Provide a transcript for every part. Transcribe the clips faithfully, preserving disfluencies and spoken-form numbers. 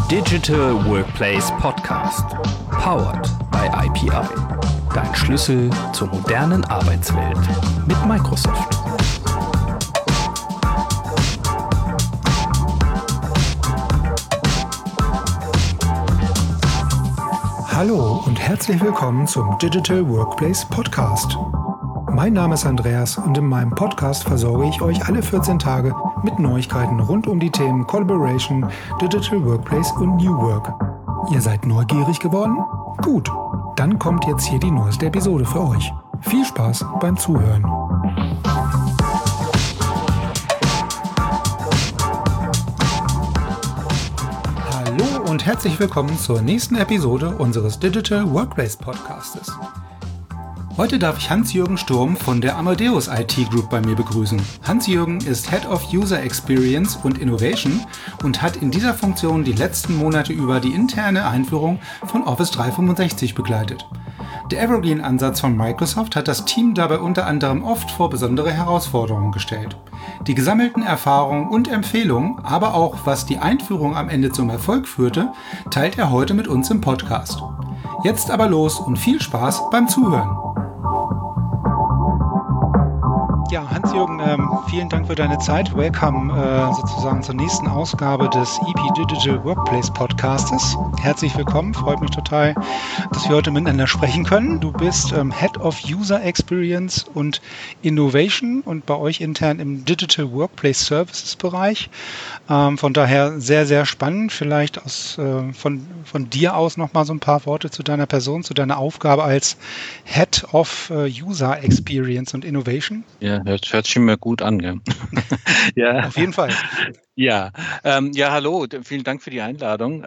Digital Workplace Podcast. Powered by I P I. Dein Schlüssel zur modernen Arbeitswelt mit Microsoft. Hallo und herzlich willkommen zum Digital Workplace Podcast. Mein Name ist Andreas und in meinem Podcast versorge ich euch alle vierzehn Tage mit Neuigkeiten rund um die Themen Collaboration, Digital Workplace und New Work. Ihr seid neugierig geworden? Gut, dann kommt jetzt hier die neueste Episode für euch. Viel Spaß beim Zuhören. Hallo und herzlich willkommen zur nächsten Episode unseres Digital Workplace Podcastes. Heute darf ich Hans-Jürgen Sturm von der Amadeus I T Group bei mir begrüßen. Hans-Jürgen ist Head of User Experience und Innovation und hat in dieser Funktion die letzten Monate über die interne Einführung von Office dreihundertfünfundsechzig begleitet. Der Evergreen-Ansatz von Microsoft hat das Team dabei unter anderem oft vor besondere Herausforderungen gestellt. Die gesammelten Erfahrungen und Empfehlungen, aber auch was die Einführung am Ende zum Erfolg führte, teilt er heute mit uns im Podcast. Jetzt aber los und viel Spaß beim Zuhören. Ja, Hans-Jürgen, ähm, vielen Dank für deine Zeit. Welcome äh, sozusagen zur nächsten Ausgabe des E P Digital Workplace Podcastes. Herzlich willkommen, freut mich total, dass wir heute miteinander sprechen können. Du bist ähm, Head of User Experience und Innovation und bei euch intern im Digital Workplace Services Bereich. Ähm, von daher sehr, sehr spannend. Vielleicht aus, äh, von, von dir aus nochmal so ein paar Worte zu deiner Person, zu deiner Aufgabe als Head of äh, User Experience und Innovation. Ja, hört, hört sich mir gut an, gell? Ja. Auf jeden Fall. Ja, ähm, ja, hallo, vielen Dank für die Einladung.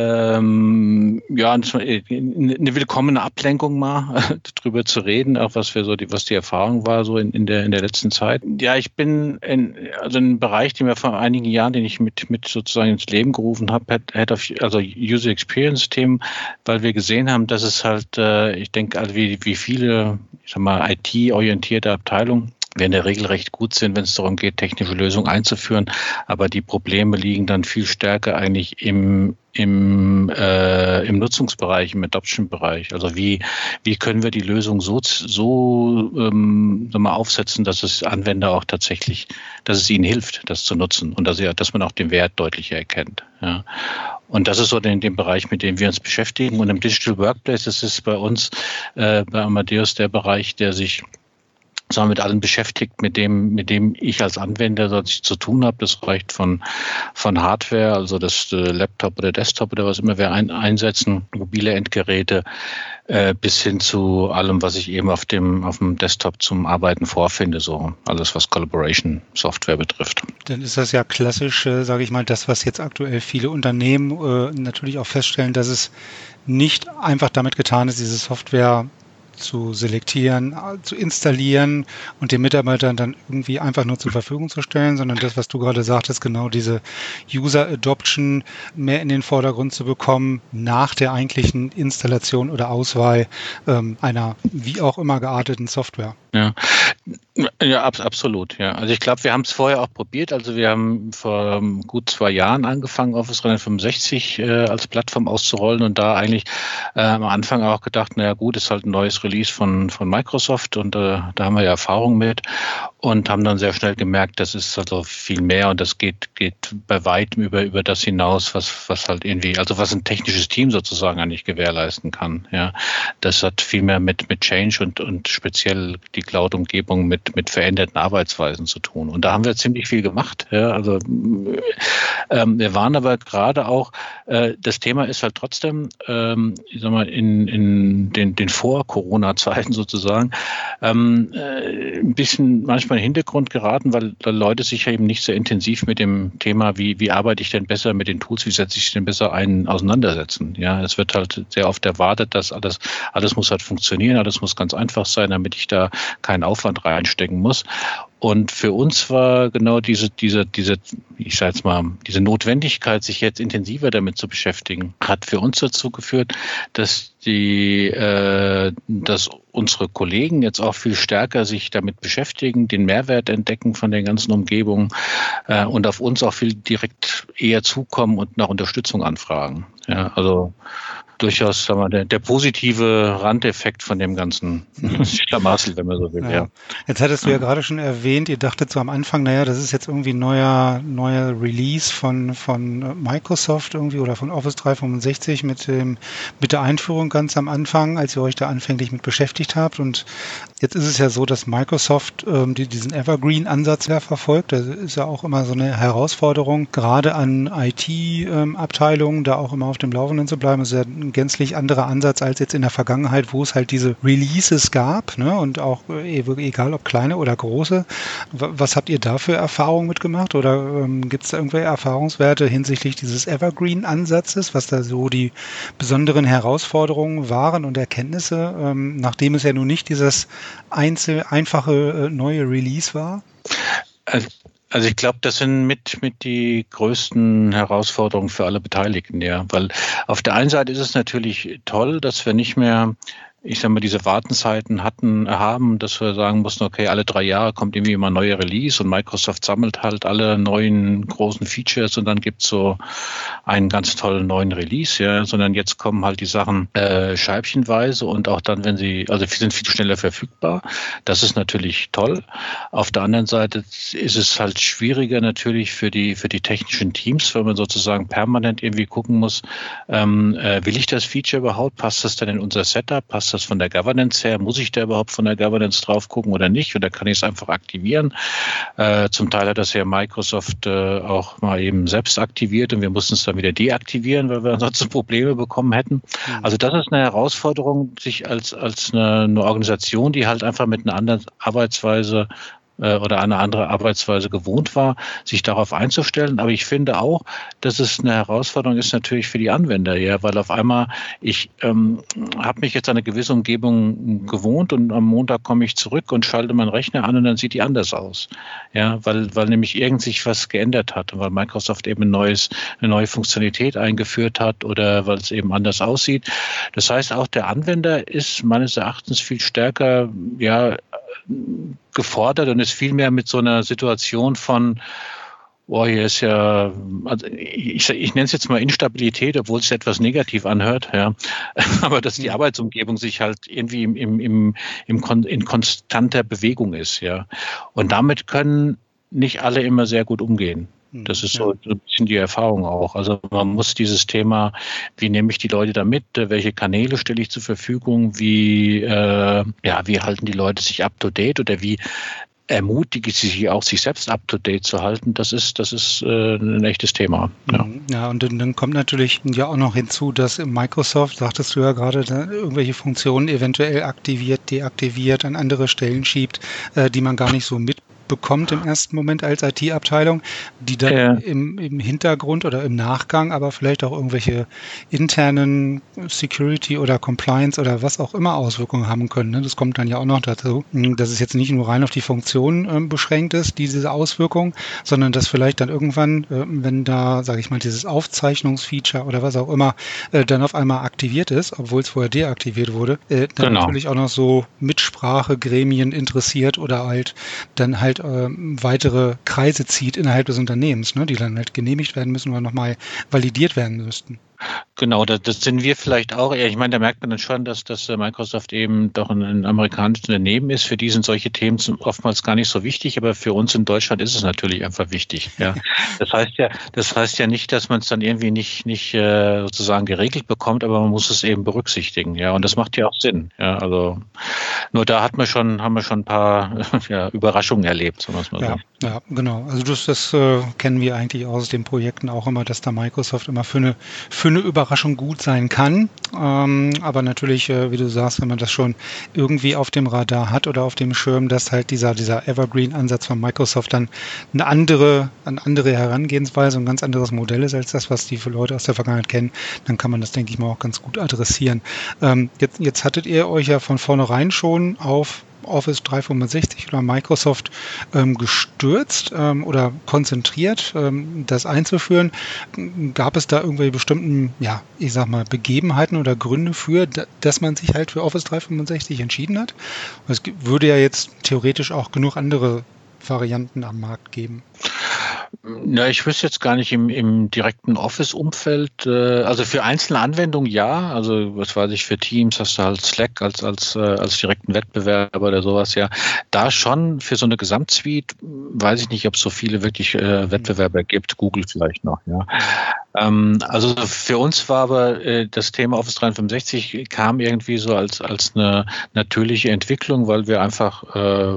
Ähm, ja, eine willkommene Ablenkung mal, drüber zu reden, auch was wir so die, was die Erfahrung war so in, in der in der letzten Zeit. Ja, ich bin in also ein Bereich, den wir vor einigen Jahren, den ich mit mit sozusagen ins Leben gerufen habe, Head of, also User Experience Themen, weil wir gesehen haben, dass es halt, äh, ich denke, also wie wie viele, ich sag mal, I T-orientierte Abteilungen wir in der Regel recht gut sind, wenn es darum geht, technische Lösungen einzuführen. Aber die Probleme liegen dann viel stärker eigentlich im im äh, im Nutzungsbereich, im Adoption-Bereich. Also wie wie können wir die Lösung so so ähm, mal aufsetzen, dass es Anwender auch tatsächlich, dass es ihnen hilft, das zu nutzen und dass ja, dass man auch den Wert deutlicher erkennt. Ja. Und das ist so in dem Bereich, mit dem wir uns beschäftigen. Und im Digital Workplace, das ist bei uns äh, bei Amadeus der Bereich, der sich sondern mit allem beschäftigt, mit dem, mit dem ich als Anwender dort zu tun habe. Das reicht von, von Hardware, also das äh, Laptop oder Desktop oder was immer wir ein, einsetzen, mobile Endgeräte, äh, bis hin zu allem, was ich eben auf dem, auf dem Desktop zum Arbeiten vorfinde, so alles, was Collaboration-Software betrifft. Dann ist das ja klassisch, äh, sage ich mal, das, was jetzt aktuell viele Unternehmen äh, natürlich auch feststellen, dass es nicht einfach damit getan ist, diese Software zu selektieren, zu installieren und den Mitarbeitern dann irgendwie einfach nur zur Verfügung zu stellen, sondern das, was du gerade sagtest, genau diese User Adoption mehr in den Vordergrund zu bekommen, nach der eigentlichen Installation oder Auswahl ähm, einer wie auch immer gearteten Software. Ja, ja, ab, absolut. Ja, also ich glaube, wir haben es vorher auch probiert. Also wir haben vor um, gut zwei Jahren angefangen, Office dreihundertfünfundsechzig äh, als Plattform auszurollen und da eigentlich äh, am Anfang auch gedacht, naja gut, ist halt ein neues Release von von Microsoft und äh, da haben wir ja Erfahrung mit und haben dann sehr schnell gemerkt, das ist also viel mehr und das geht geht bei weitem über über das hinaus, was was halt irgendwie, also was ein technisches Team sozusagen eigentlich gewährleisten kann. Ja, das hat viel mehr mit mit Change und und speziell die Cloud-Umgebung mit mit veränderten Arbeitsweisen zu tun. Und da haben wir ziemlich viel gemacht. Ja, also ähm, wir waren aber gerade auch, äh, das Thema ist halt trotzdem, ähm, ich sag mal, in, in den, den Vor-Corona-Zeiten sozusagen ähm, äh, ein bisschen manchmal in den Hintergrund geraten, weil, weil Leute sich ja eben nicht sehr intensiv mit dem Thema, wie, wie arbeite ich denn besser mit den Tools, wie setze ich denn besser ein, auseinandersetzen. Ja, es wird halt sehr oft erwartet, dass alles, alles muss halt funktionieren, alles muss ganz einfach sein, damit ich da keinen Aufwand reinstecken muss. Und für uns war genau diese, diese, diese, ich sage jetzt mal, diese Notwendigkeit, sich jetzt intensiver damit zu beschäftigen, hat für uns dazu geführt, dass die, äh, dass unsere Kollegen jetzt auch viel stärker sich damit beschäftigen, den Mehrwert entdecken von den ganzen Umgebungen äh, und auf uns auch viel direkt eher zukommen und nach Unterstützung anfragen. Ja, also durchaus, sagen wir, der, der positive Randeffekt von dem ganzen Schlamassel, wenn man so will. Ja. Ja. Jetzt hattest du ja gerade schon erwähnt, ihr dachtet so am Anfang, naja, das ist jetzt irgendwie ein neuer, neuer Release von, von Microsoft irgendwie oder von Office dreihundertfünfundsechzig mit dem, mit der Einführung ganz am Anfang, als ihr euch da anfänglich mit beschäftigt habt. Und jetzt ist es ja so, dass Microsoft ähm, die, diesen Evergreen-Ansatz ja verfolgt. Das ist ja auch immer so eine Herausforderung, gerade an I T-Abteilungen, ähm, da auch immer auf dem Laufenden zu bleiben. Das ist ja ein gänzlich anderer Ansatz als jetzt in der Vergangenheit, wo es halt diese Releases gab, ne? Und auch äh, egal ob kleine oder große. W- was habt ihr da für Erfahrungen mitgemacht? Oder ähm, gibt es da irgendwelche Erfahrungswerte hinsichtlich dieses Evergreen-Ansatzes, was da so die besonderen Herausforderungen waren und Erkenntnisse, ähm, nachdem es ja nun nicht dieses einzel einfache äh, neue Release war? Also Also ich glaube, das sind mit, mit die größten Herausforderungen für alle Beteiligten, ja. Weil auf der einen Seite ist es natürlich toll, dass wir nicht mehr, ich sag mal, diese Wartenzeiten hatten, haben, dass wir sagen mussten, okay, alle drei Jahre kommt irgendwie immer ein neuer Release und Microsoft sammelt halt alle neuen großen Features und dann gibt's so einen ganz tollen neuen Release, ja, sondern jetzt kommen halt die Sachen äh, scheibchenweise und auch dann, wenn sie, also sie sind viel schneller verfügbar. Das ist natürlich toll. Auf der anderen Seite ist es halt schwieriger natürlich für die für die technischen Teams, wenn man sozusagen permanent irgendwie gucken muss, ähm, äh, will ich das Feature überhaupt? Passt das denn in unser Setup? Passt das von der Governance her? Muss ich da überhaupt von der Governance drauf gucken oder nicht? Oder kann ich es einfach aktivieren? Äh, zum Teil hat das ja Microsoft äh, auch mal eben selbst aktiviert und wir mussten es dann wieder deaktivieren, weil wir ansonsten Probleme bekommen hätten. Also das ist eine Herausforderung, sich als, als eine, eine Organisation, die halt einfach mit einer anderen Arbeitsweise oder eine andere Arbeitsweise gewohnt war, sich darauf einzustellen. Aber ich finde auch, dass es eine Herausforderung ist natürlich für die Anwender, ja, weil auf einmal ich ähm, habe mich jetzt an eine gewisse Umgebung gewohnt und am Montag komme ich zurück und schalte meinen Rechner an und dann sieht die anders aus, ja, weil weil nämlich irgend sich was geändert hat und weil Microsoft eben ein neues eine neue Funktionalität eingeführt hat oder weil es eben anders aussieht. Das heißt, auch der Anwender ist meines Erachtens viel stärker, ja, gefordert und ist viel mehr mit so einer Situation von, oh, hier ist ja, also ich, ich nenne es jetzt mal Instabilität, obwohl es etwas negativ anhört, ja, aber dass die Arbeitsumgebung sich halt irgendwie im, im, im, im in konstanter Bewegung ist, ja, und damit können nicht alle immer sehr gut umgehen. Das ist so ein bisschen die Erfahrung auch. Also man muss dieses Thema, wie nehme ich die Leute da mit, welche Kanäle stelle ich zur Verfügung, wie, äh, ja, wie halten die Leute sich up to date oder wie ermutige ich sie auch, sich selbst up to date zu halten, das ist, das ist äh, ein echtes Thema. Ja, ja und dann, dann kommt natürlich ja auch noch hinzu, dass Microsoft, sagtest du ja gerade, irgendwelche Funktionen eventuell aktiviert, deaktiviert, an andere Stellen schiebt, äh, die man gar nicht so mit bekommt im ersten Moment als I T-Abteilung, die dann ja. im, im Hintergrund oder im Nachgang aber vielleicht auch irgendwelche internen Security oder Compliance oder was auch immer Auswirkungen haben können. Ne? Das kommt dann ja auch noch dazu, dass es jetzt nicht nur rein auf die Funktion äh, beschränkt ist, diese Auswirkung, sondern dass vielleicht dann irgendwann, äh, wenn da, sage ich mal, dieses Aufzeichnungsfeature oder was auch immer äh, dann auf einmal aktiviert ist, obwohl es vorher deaktiviert wurde, äh, dann genau. natürlich auch noch so Mitsprachegremien interessiert oder halt dann halt weitere Kreise zieht innerhalb des Unternehmens, ne, die dann halt genehmigt werden müssen oder nochmal validiert werden müssten. Genau, das, das sind wir vielleicht auch. Ich meine, da merkt man dann schon, dass, dass Microsoft eben doch ein, ein amerikanisches Unternehmen ist. Für die sind solche Themen oftmals gar nicht so wichtig, aber für uns in Deutschland ist es natürlich einfach wichtig. Ja. Das heißt ja, das heißt ja nicht, dass man es dann irgendwie nicht, nicht äh, sozusagen geregelt bekommt, aber man muss es eben berücksichtigen. Ja, und das macht ja auch Sinn. Ja, also nur da hat man schon, haben wir schon ein paar ja, Überraschungen erlebt, sagen wir es mal ja, so. Ja, genau. Also das, das äh, kennen wir eigentlich aus den Projekten auch immer, dass da Microsoft immer für eine für eine Überraschung gut sein kann. Ähm, aber natürlich, äh, wie du sagst, wenn man das schon irgendwie auf dem Radar hat oder auf dem Schirm, dass halt dieser, dieser Evergreen-Ansatz von Microsoft dann eine andere, eine andere Herangehensweise, ein ganz anderes Modell ist als das, was die Leute aus der Vergangenheit kennen, dann kann man das, denke ich mal, auch ganz gut adressieren. Ähm, jetzt, jetzt hattet ihr euch ja von vornherein schon auf Office dreihundertfünfundsechzig oder Microsoft ähm, gestürzt ähm, oder konzentriert, ähm, das einzuführen. Gab es da irgendwelche bestimmten, ja, ich sag mal, Begebenheiten oder Gründe für, d- dass man sich halt für Office dreihundertfünfundsechzig entschieden hat? Es gi- würde ja jetzt theoretisch auch genug andere Varianten am Markt geben. Ja, ich wüsste jetzt gar nicht im, im direkten Office-Umfeld, äh, also für einzelne Anwendungen ja, also was weiß ich, für Teams hast du halt Slack als, als, äh, als direkten Wettbewerber oder sowas, ja. Da schon für so eine Gesamtsuite weiß ich nicht, ob es so viele wirklich äh, Wettbewerber gibt, Google vielleicht noch, ja. Ähm, also für uns war aber äh, das Thema Office dreihundertfünfundsechzig kam irgendwie so als, als eine natürliche Entwicklung, weil wir einfach äh,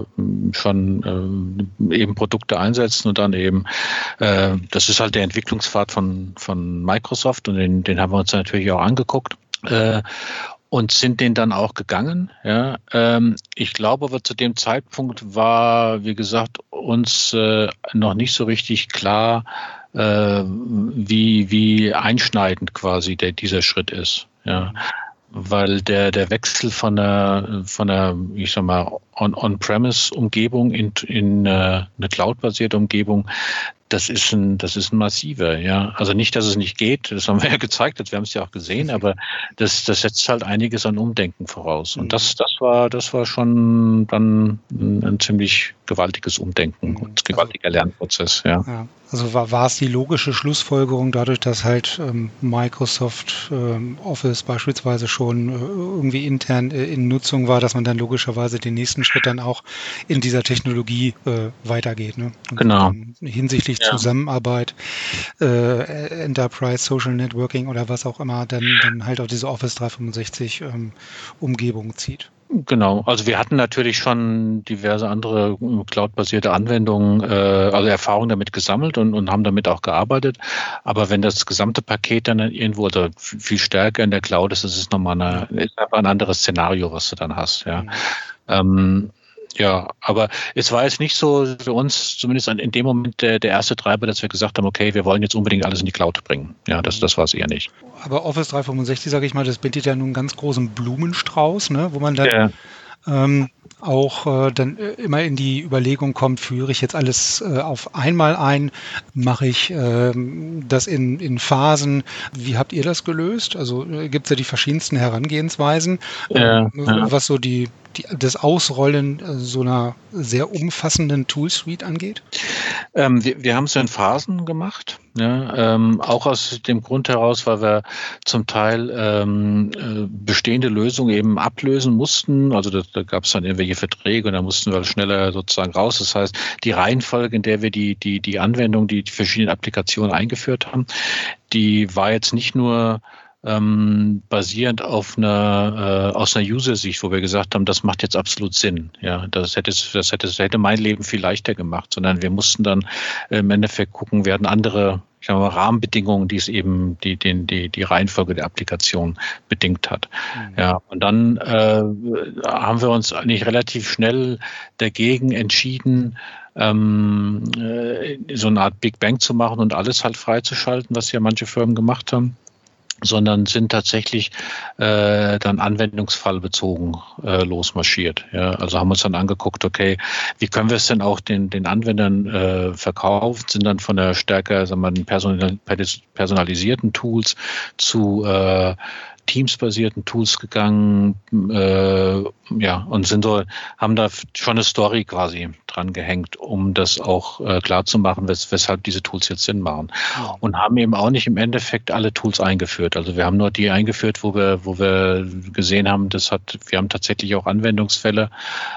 schon äh, eben Produkte einsetzen und dann eben Äh, das ist halt der Entwicklungspfad von, von Microsoft und den, den haben wir uns natürlich auch angeguckt äh, und sind den dann auch gegangen. Ja. Ähm, ich glaube aber zu dem Zeitpunkt war, wie gesagt, uns äh, noch nicht so richtig klar, äh, wie, wie einschneidend quasi der, dieser Schritt ist. Ja. Weil der, der Wechsel von der, von der, ich sag mal, On- On-Premise-Umgebung in, in äh, eine Cloud-basierte Umgebung, das ist ein, das ist ein massiver, ja. Also nicht, dass es nicht geht, das haben wir ja gezeigt, wir haben es ja auch gesehen, aber das, das setzt halt einiges an Umdenken voraus. Und das, das war, das war schon dann ein, ein ziemlich gewaltiges Umdenken und ein gewaltiger Lernprozess, ja. Ja, also war, war es die logische Schlussfolgerung dadurch, dass halt ähm, Microsoft ähm, Office beispielsweise schon äh, irgendwie intern äh, in Nutzung war, dass man dann logischerweise den nächsten Schritt dann auch in dieser Technologie äh, weitergeht. Ne? Und Genau. dann hinsichtlich Ja. Zusammenarbeit, äh, Enterprise, Social Networking oder was auch immer, dann, dann halt auch diese Office dreihundertfünfundsechzig ähm, Umgebung zieht. Genau, also wir hatten natürlich schon diverse andere Cloud-basierte Anwendungen, äh, also Erfahrungen damit gesammelt und, und haben damit auch gearbeitet. Aber wenn das gesamte Paket dann irgendwo oder viel stärker in der Cloud ist, das ist nochmal eine, ist einfach ein anderes Szenario, was du dann hast. Ja. Mhm. Ähm, Ja, aber es war jetzt nicht so für uns, zumindest in dem Moment der, der erste Treiber, dass wir gesagt haben, okay, wir wollen jetzt unbedingt alles in die Cloud bringen. Ja, das, das war es eher nicht. Aber Office dreihundertfünfundsechzig, sage ich mal, das bietet ja nun einen ganz großen Blumenstrauß, ne, wo man dann ja. ähm, auch äh, dann immer in die Überlegung kommt, führe ich jetzt alles äh, auf einmal ein, mache ich äh, das in, in Phasen. Wie habt ihr das gelöst? Also äh, gibt es ja die verschiedensten Herangehensweisen, ja, äh, ja. was so die, die das Ausrollen äh, so einer sehr umfassenden Toolsuite angeht? Ähm, wir, wir haben es in Phasen gemacht, ja, ähm, auch aus dem Grund heraus, weil wir zum Teil ähm, äh, bestehende Lösungen eben ablösen mussten. Also da, da gab es dann irgendwelche Verträge und da mussten wir schneller sozusagen raus. Das heißt, die Reihenfolge, in der wir die, die, die Anwendung, die, die verschiedenen Applikationen eingeführt haben, die war jetzt nicht nur Ähm, basierend auf einer äh, aus einer User-Sicht, wo wir gesagt haben, das macht jetzt absolut Sinn. Ja, das hätte das hätte das hätte mein Leben viel leichter gemacht, sondern wir mussten dann äh, im Endeffekt gucken, wir hatten andere, ich sag mal, Rahmenbedingungen, die es eben die den die die Reihenfolge der Applikation bedingt hat. Mhm. Ja, und dann äh, haben wir uns eigentlich relativ schnell dagegen entschieden, ähm, äh, so eine Art Big Bang zu machen und alles halt freizuschalten, was ja manche Firmen gemacht haben, sondern sind tatsächlich äh, dann anwendungsfallbezogen äh, losmarschiert. Ja, also haben uns dann angeguckt, okay, wie können wir es denn auch den, den Anwendern äh, verkaufen, sind dann von der stärker, sagen wir mal, personalisierten Tools zu äh, teamsbasierten Tools gegangen, äh, ja, und sind so, haben da schon eine Story quasi dran gehängt, um das auch äh, klar zu machen, wes weshalb diese Tools jetzt Sinn machen. Ja. Und haben eben auch nicht im Endeffekt alle Tools eingeführt. Also wir haben nur die eingeführt, wo wir, wo wir gesehen haben, das hat, wir haben tatsächlich auch Anwendungsfälle,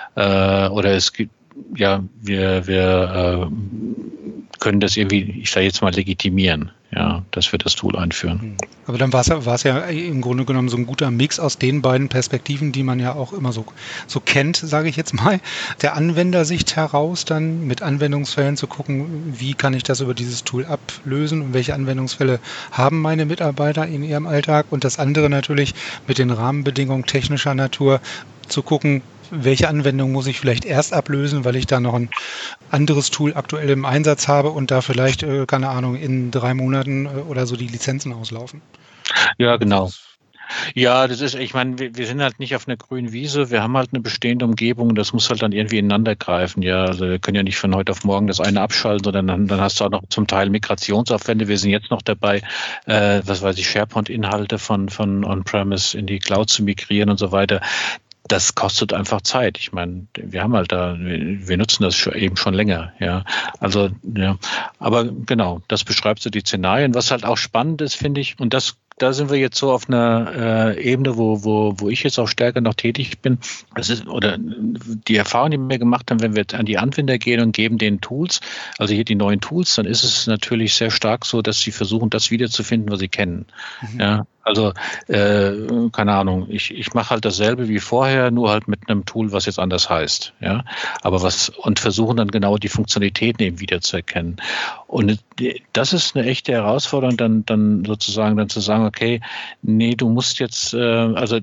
äh, oder es gibt, ja, wir, wir äh, können das irgendwie, ich sage jetzt mal, legitimieren, ja, dass wir das Tool einführen. Aber dann war es ja, war es ja im Grunde genommen so ein guter Mix aus den beiden Perspektiven, die man ja auch immer so, so kennt, sage ich jetzt mal. Der Anwendersicht heraus dann mit Anwendungsfällen zu gucken, wie kann ich das über dieses Tool ablösen und welche Anwendungsfälle haben meine Mitarbeiter in ihrem Alltag, und das andere natürlich mit den Rahmenbedingungen technischer Natur zu gucken, welche Anwendung muss ich vielleicht erst ablösen, weil ich da noch ein anderes Tool aktuell im Einsatz habe und da vielleicht, keine Ahnung, in drei Monaten oder so die Lizenzen auslaufen. Ja, genau. Ja, das ist, ich meine, wir, wir sind halt nicht auf einer grünen Wiese, wir haben halt eine bestehende Umgebung, das muss halt dann irgendwie ineinander greifen, ja, also wir können ja nicht von heute auf morgen das eine abschalten, sondern dann, dann hast du auch noch zum Teil Migrationsaufwände, wir sind jetzt noch dabei, äh, was weiß ich, SharePoint-Inhalte von, von On-Premise in die Cloud zu migrieren und so weiter. Das kostet einfach Zeit. Ich meine, wir haben halt da, wir nutzen das schon, eben schon länger, ja. Also, ja. Aber genau, das beschreibt so die Szenarien. Was halt auch spannend ist, finde ich, und das da sind wir jetzt so auf einer äh, Ebene, wo, wo, wo ich jetzt auch stärker noch tätig bin. Das ist, oder die Erfahrung, die wir gemacht haben, wenn wir an die Anwender gehen und geben denen Tools, also hier die neuen Tools, dann ist es natürlich sehr stark so, dass sie versuchen, das wiederzufinden, was sie kennen. Mhm. Ja, also, äh, keine Ahnung, ich, ich mache halt dasselbe wie vorher, nur halt mit einem Tool, was jetzt anders heißt. Ja, aber was, und versuchen dann genau die Funktionalitäten eben wiederzuerkennen. Und das ist eine echte Herausforderung, dann, dann sozusagen dann zu sagen, okay, nee, du musst jetzt, äh, also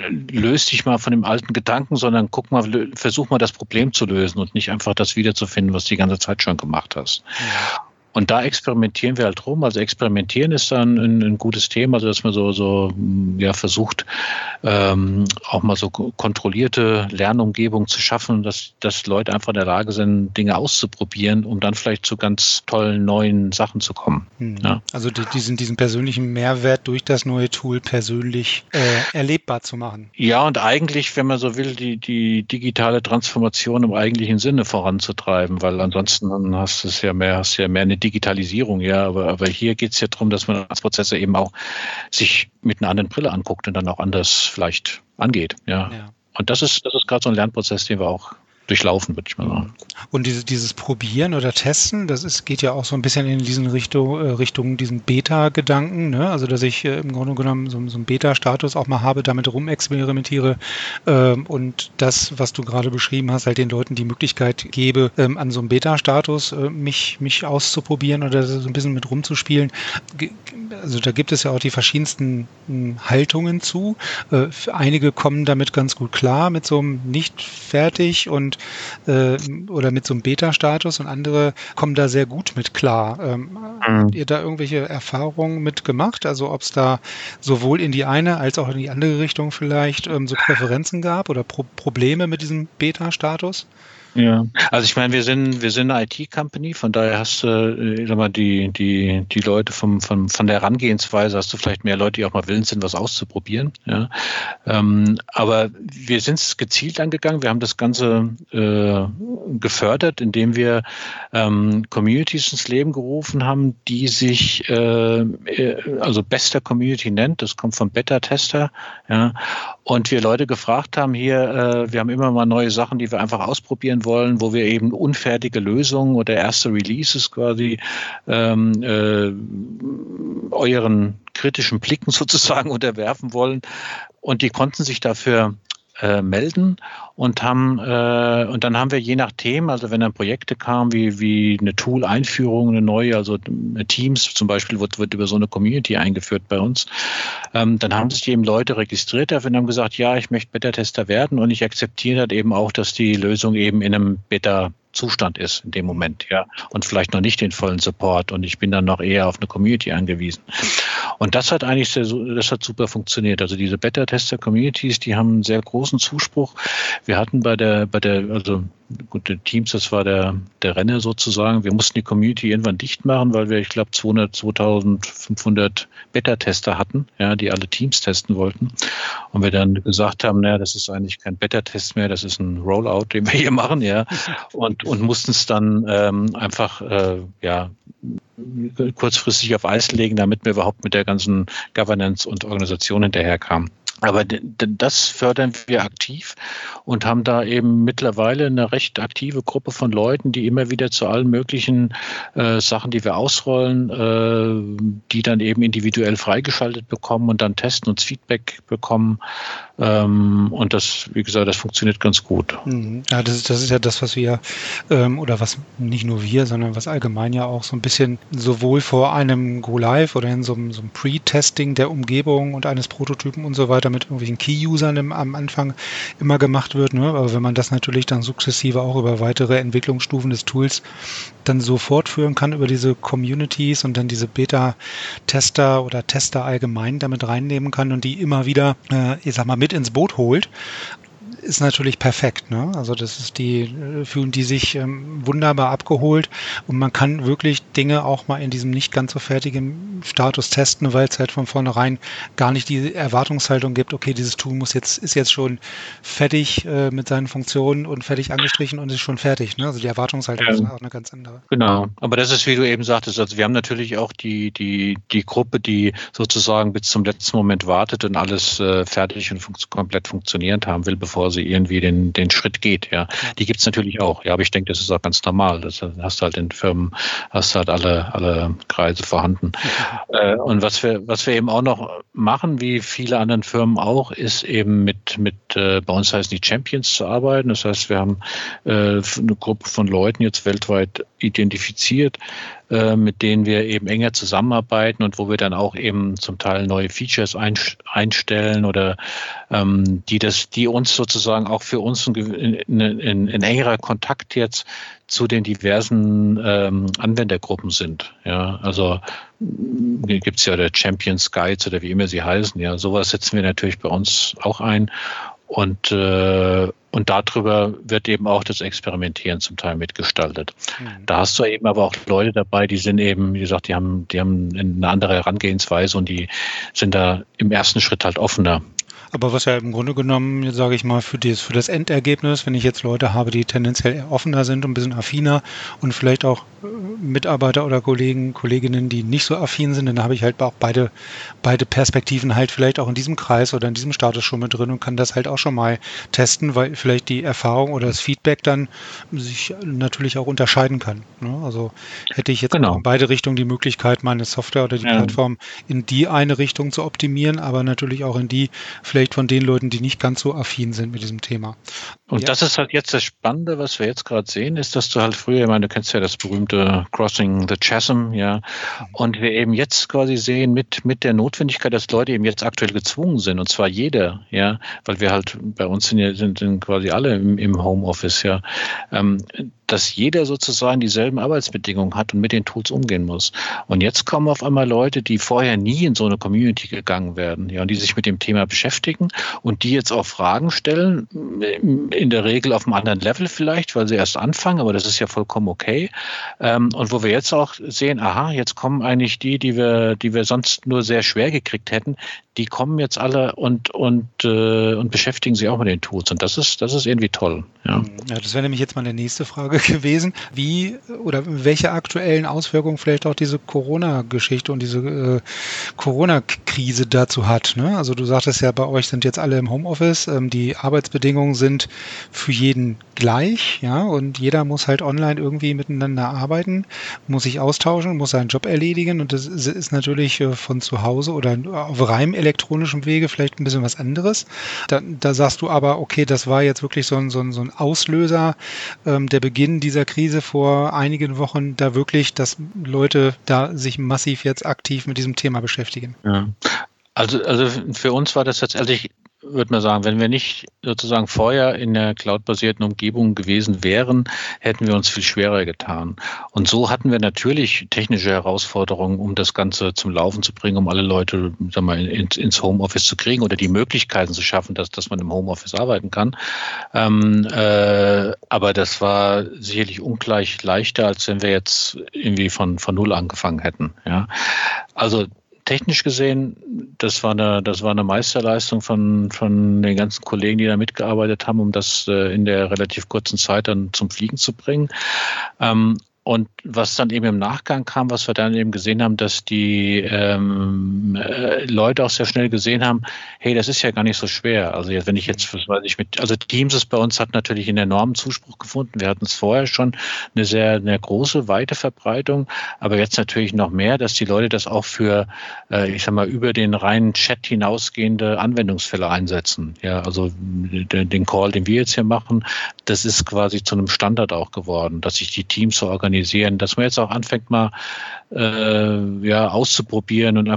löst dich mal von dem alten Gedanken, sondern guck mal, versuch mal das Problem zu lösen und nicht einfach das wiederzufinden, was du die ganze Zeit schon gemacht hast. Ja. Und da experimentieren wir halt rum. Also experimentieren ist dann ein, ein gutes Thema, also dass man so, so ja, versucht, ähm, auch mal so kontrollierte Lernumgebungen zu schaffen, dass, dass Leute einfach in der Lage sind, Dinge auszuprobieren, um dann vielleicht zu ganz tollen neuen Sachen zu kommen. Hm. Ja. Also die, diesen, diesen persönlichen Mehrwert durch das neue Tool persönlich äh, erlebbar zu machen. Ja, und eigentlich, wenn man so will, die, die digitale Transformation im eigentlichen Sinne voranzutreiben, weil ansonsten hast du es ja mehr, hast du ja mehr eine Digitalisierung, ja, aber, aber hier geht es ja darum, dass man als Prozesse eben auch sich mit einer anderen Brille anguckt und dann auch anders vielleicht angeht, ja. ja. Und das ist, das ist gerade so ein Lernprozess, den wir auch durchlaufen, würde ich mal sagen. Und diese, dieses Probieren oder Testen, das ist, geht ja auch so ein bisschen in diesen Richtung, äh, Richtung diesen Beta-Gedanken, ne? Also dass ich äh, im Grunde genommen so, so einen Beta-Status auch mal habe, damit rumexperimentiere äh, und das, was du gerade beschrieben hast, halt den Leuten die Möglichkeit gebe, äh, an so einem Beta-Status äh, mich, mich auszuprobieren oder so ein bisschen mit rumzuspielen. Ge- also da gibt es ja auch die verschiedensten äh, Haltungen zu. Äh, einige kommen damit ganz gut klar, mit so einem nicht fertig und äh, oder mit so einem Beta-Status und andere kommen da sehr gut mit klar. Ähm, mhm. Habt ihr da irgendwelche Erfahrungen mit gemacht? Also ob es da sowohl in die eine als auch in die andere Richtung vielleicht ähm, so Präferenzen gab oder Pro- Probleme mit diesem Beta-Status? Ja, also ich meine, wir sind wir sind eine I T-Company, von daher hast du, ich sag mal, die die die Leute vom von von der Herangehensweise hast du vielleicht mehr Leute, die auch mal willens sind, was auszuprobieren. Ja, ähm, aber wir sind es gezielt angegangen. Wir haben das Ganze äh, gefördert, indem wir ähm, Communities ins Leben gerufen haben, die sich äh, also Bester Community nennt. Das kommt vom Beta-Tester. Ja, und wir Leute gefragt haben hier, äh, wir haben immer mal neue Sachen, die wir einfach ausprobieren wollen, wo wir eben unfertige Lösungen oder erste Releases quasi ähm, äh, euren kritischen Blicken sozusagen unterwerfen wollen. Und die konnten sich dafür äh, melden und haben äh, und dann haben wir je nach Themen, also wenn dann Projekte kamen wie wie eine Tool-Einführung, eine neue, also Teams zum Beispiel wird, wird über so eine Community eingeführt bei uns, ähm, dann haben sich eben Leute registriert dafür und haben gesagt, ja, ich möchte Beta-Tester werden und ich akzeptiere halt eben auch, dass die Lösung eben in einem Beta Zustand ist in dem Moment, ja, und vielleicht noch nicht den vollen Support und ich bin dann noch eher auf eine Community angewiesen. Und das hat eigentlich sehr, das hat super funktioniert. Also diese Beta-Tester-Communities, die haben einen sehr großen Zuspruch. Wir hatten bei der, bei der, also gute Teams, das war der, der Renner sozusagen. Wir mussten die Community irgendwann dicht machen, weil wir, ich glaube, zweihundert, zweitausendfünfhundert Beta-Tester hatten, ja, die alle Teams testen wollten. Und wir dann gesagt haben, naja, das ist eigentlich kein Beta-Test mehr, das ist ein Rollout, den wir hier machen, ja. Und, und mussten es dann ähm, einfach, äh, ja, kurzfristig auf Eis legen, damit wir überhaupt mit der ganzen Governance und Organisation hinterherkamen. Aber das fördern wir aktiv und haben da eben mittlerweile eine recht aktive Gruppe von Leuten, die immer wieder zu allen möglichen äh, Sachen, die wir ausrollen, äh, die dann eben individuell freigeschaltet bekommen und dann testen und Feedback bekommen. Ähm, und das, wie gesagt, das funktioniert ganz gut. Ja, das ist, das ist ja das, was wir, ähm, oder was nicht nur wir, sondern was allgemein ja auch so ein bisschen sowohl vor einem Go-Live oder in so einem, so einem Pre-Testing der Umgebung und eines Prototypen und so weiter öfter mit irgendwelchen Key-Usern im, am Anfang immer gemacht wird. Ne? Aber wenn man das natürlich dann sukzessive auch über weitere Entwicklungsstufen des Tools dann so fortführen kann über diese Communities und dann diese Beta-Tester oder Tester allgemein damit reinnehmen kann und die immer wieder, äh, ich sag mal, mit ins Boot holt, ist natürlich perfekt, ne? Also das ist die, fühlen die sich ähm, wunderbar abgeholt und man kann wirklich Dinge auch mal in diesem nicht ganz so fertigen Status testen, weil es halt von vornherein gar nicht die Erwartungshaltung gibt, okay, dieses Tool muss jetzt, ist jetzt schon fertig äh, mit seinen Funktionen und fertig angestrichen und ist schon fertig, ne? Also die Erwartungshaltung ja. ist auch eine ganz andere. Genau, aber das ist, wie du eben sagtest, also wir haben natürlich auch die, die, die Gruppe, die sozusagen bis zum letzten Moment wartet und alles äh, fertig und fun- komplett funktionierend haben will, bevor sie irgendwie den, den Schritt geht, ja. Die gibt es natürlich auch, ja, aber ich denke, das ist auch ganz normal. Das hast du halt in Firmen, hast halt alle, alle Kreise vorhanden. äh, und was wir, was wir eben auch noch machen, wie viele anderen Firmen auch, ist eben mit, mit äh, bei uns heißen die Champions zu arbeiten. Das heißt, wir haben äh, eine Gruppe von Leuten jetzt weltweit identifiziert, äh, mit denen wir eben enger zusammenarbeiten und wo wir dann auch eben zum Teil neue Features ein, einstellen oder ähm, die das, die uns sozusagen auch für uns in, in, in, in engerer Kontakt jetzt zu den diversen ähm, Anwendergruppen sind. Ja, also gibt es ja der Champions Guides oder wie immer sie heißen. Ja, sowas setzen wir natürlich bei uns auch ein. Und, äh, und darüber wird eben auch das Experimentieren zum Teil mitgestaltet. Mhm. Da hast du eben aber auch Leute dabei, die sind eben, wie gesagt, die haben, die haben eine andere Herangehensweise und die sind da im ersten Schritt halt offener. Aber was ja im Grunde genommen, sage ich mal, für das, für das Endergebnis, wenn ich jetzt Leute habe, die tendenziell eher offener sind und ein bisschen affiner und vielleicht auch Mitarbeiter oder Kollegen, Kolleginnen, die nicht so affin sind, dann habe ich halt auch beide, beide Perspektiven halt vielleicht auch in diesem Kreis oder in diesem Status schon mit drin und kann das halt auch schon mal testen, weil vielleicht die Erfahrung oder das Feedback dann sich natürlich auch unterscheiden kann. Ne? Also hätte ich jetzt genau. in beide Richtungen die Möglichkeit, meine Software oder die ja. Plattform in die eine Richtung zu optimieren, aber natürlich auch in die vielleicht von den Leuten, die nicht ganz so affin sind mit diesem Thema. Und ja. das ist halt jetzt das Spannende, was wir jetzt gerade sehen, ist, dass du halt früher, ich meine, du kennst ja das berühmte Crossing the Chasm, ja, und wir eben jetzt quasi sehen mit, mit der Notwendigkeit, dass Leute eben jetzt aktuell gezwungen sind, und zwar jeder, ja, weil wir halt, bei uns sind ja sind, sind quasi alle im, im Homeoffice, ja, ähm, dass jeder sozusagen dieselben Arbeitsbedingungen hat und mit den Tools umgehen muss. Und jetzt kommen auf einmal Leute, die vorher nie in so eine Community gegangen werden, ja, und die sich mit dem Thema beschäftigen und die jetzt auch Fragen stellen, in der Regel auf einem anderen Level vielleicht, weil sie erst anfangen, aber das ist ja vollkommen okay. Ähm, und wo wir jetzt auch sehen, aha, jetzt kommen eigentlich die, die wir, die wir sonst nur sehr schwer gekriegt hätten, die kommen jetzt alle und und äh, und beschäftigen sich auch mit den Tools. Und das ist das ist irgendwie toll. Ja, ja das wäre nämlich jetzt meine nächste Frage gewesen. Wie oder welche aktuellen Auswirkungen vielleicht auch diese Corona-Geschichte und diese äh, Corona-Krise dazu hat. Ne? Also du sagtest ja, bei euch sind jetzt alle im Homeoffice. Ähm, die Arbeitsbedingungen sind für jeden gleich. Ja, und jeder muss halt online irgendwie miteinander arbeiten, muss sich austauschen, muss seinen Job erledigen. Und das ist natürlich äh, von zu Hause oder auf reinem elektronischem Wege vielleicht ein bisschen was anderes. Da, da sagst du aber, okay, das war jetzt wirklich so ein, so ein, so ein Auslöser, ähm, der Beginn dieser Krise vor einigen Wochen, da wirklich, dass Leute da sich massiv jetzt aktiv mit diesem Thema beschäftigen. Ja. Also, also für uns war das tatsächlich, würde man sagen, wenn wir nicht sozusagen vorher in der cloud-basierten Umgebung gewesen wären, hätten wir uns viel schwerer getan. Und so hatten wir natürlich technische Herausforderungen, um das Ganze zum Laufen zu bringen, um alle Leute, sagen wir mal, ins, ins Homeoffice zu kriegen oder die Möglichkeiten zu schaffen, dass, dass man im Homeoffice arbeiten kann. Ähm, äh, aber das war sicherlich ungleich leichter, als wenn wir jetzt irgendwie von, von Null angefangen hätten. Ja, also technisch gesehen, das war eine, das war eine Meisterleistung von, von den ganzen Kollegen, die da mitgearbeitet haben, um das äh, in der relativ kurzen Zeit dann zum Fliegen zu bringen. Ähm, Und was dann eben im Nachgang kam, was wir dann eben gesehen haben, dass die ähm, äh, Leute auch sehr schnell gesehen haben, hey, das ist ja gar nicht so schwer. Also jetzt, wenn ich jetzt, was weiß ich, mit, also Teams ist bei uns hat natürlich einen enormen Zuspruch gefunden. Wir hatten es vorher schon eine sehr, eine große, weite Verbreitung, aber jetzt natürlich noch mehr, dass die Leute das auch für, äh, ich sag mal, über den reinen Chat hinausgehende Anwendungsfälle einsetzen. Ja, also den, den Call, den wir jetzt hier machen, das ist quasi zu einem Standard auch geworden, dass sich die Teams so organisieren, dass man jetzt auch anfängt, mal äh, ja, auszuprobieren und einfach mal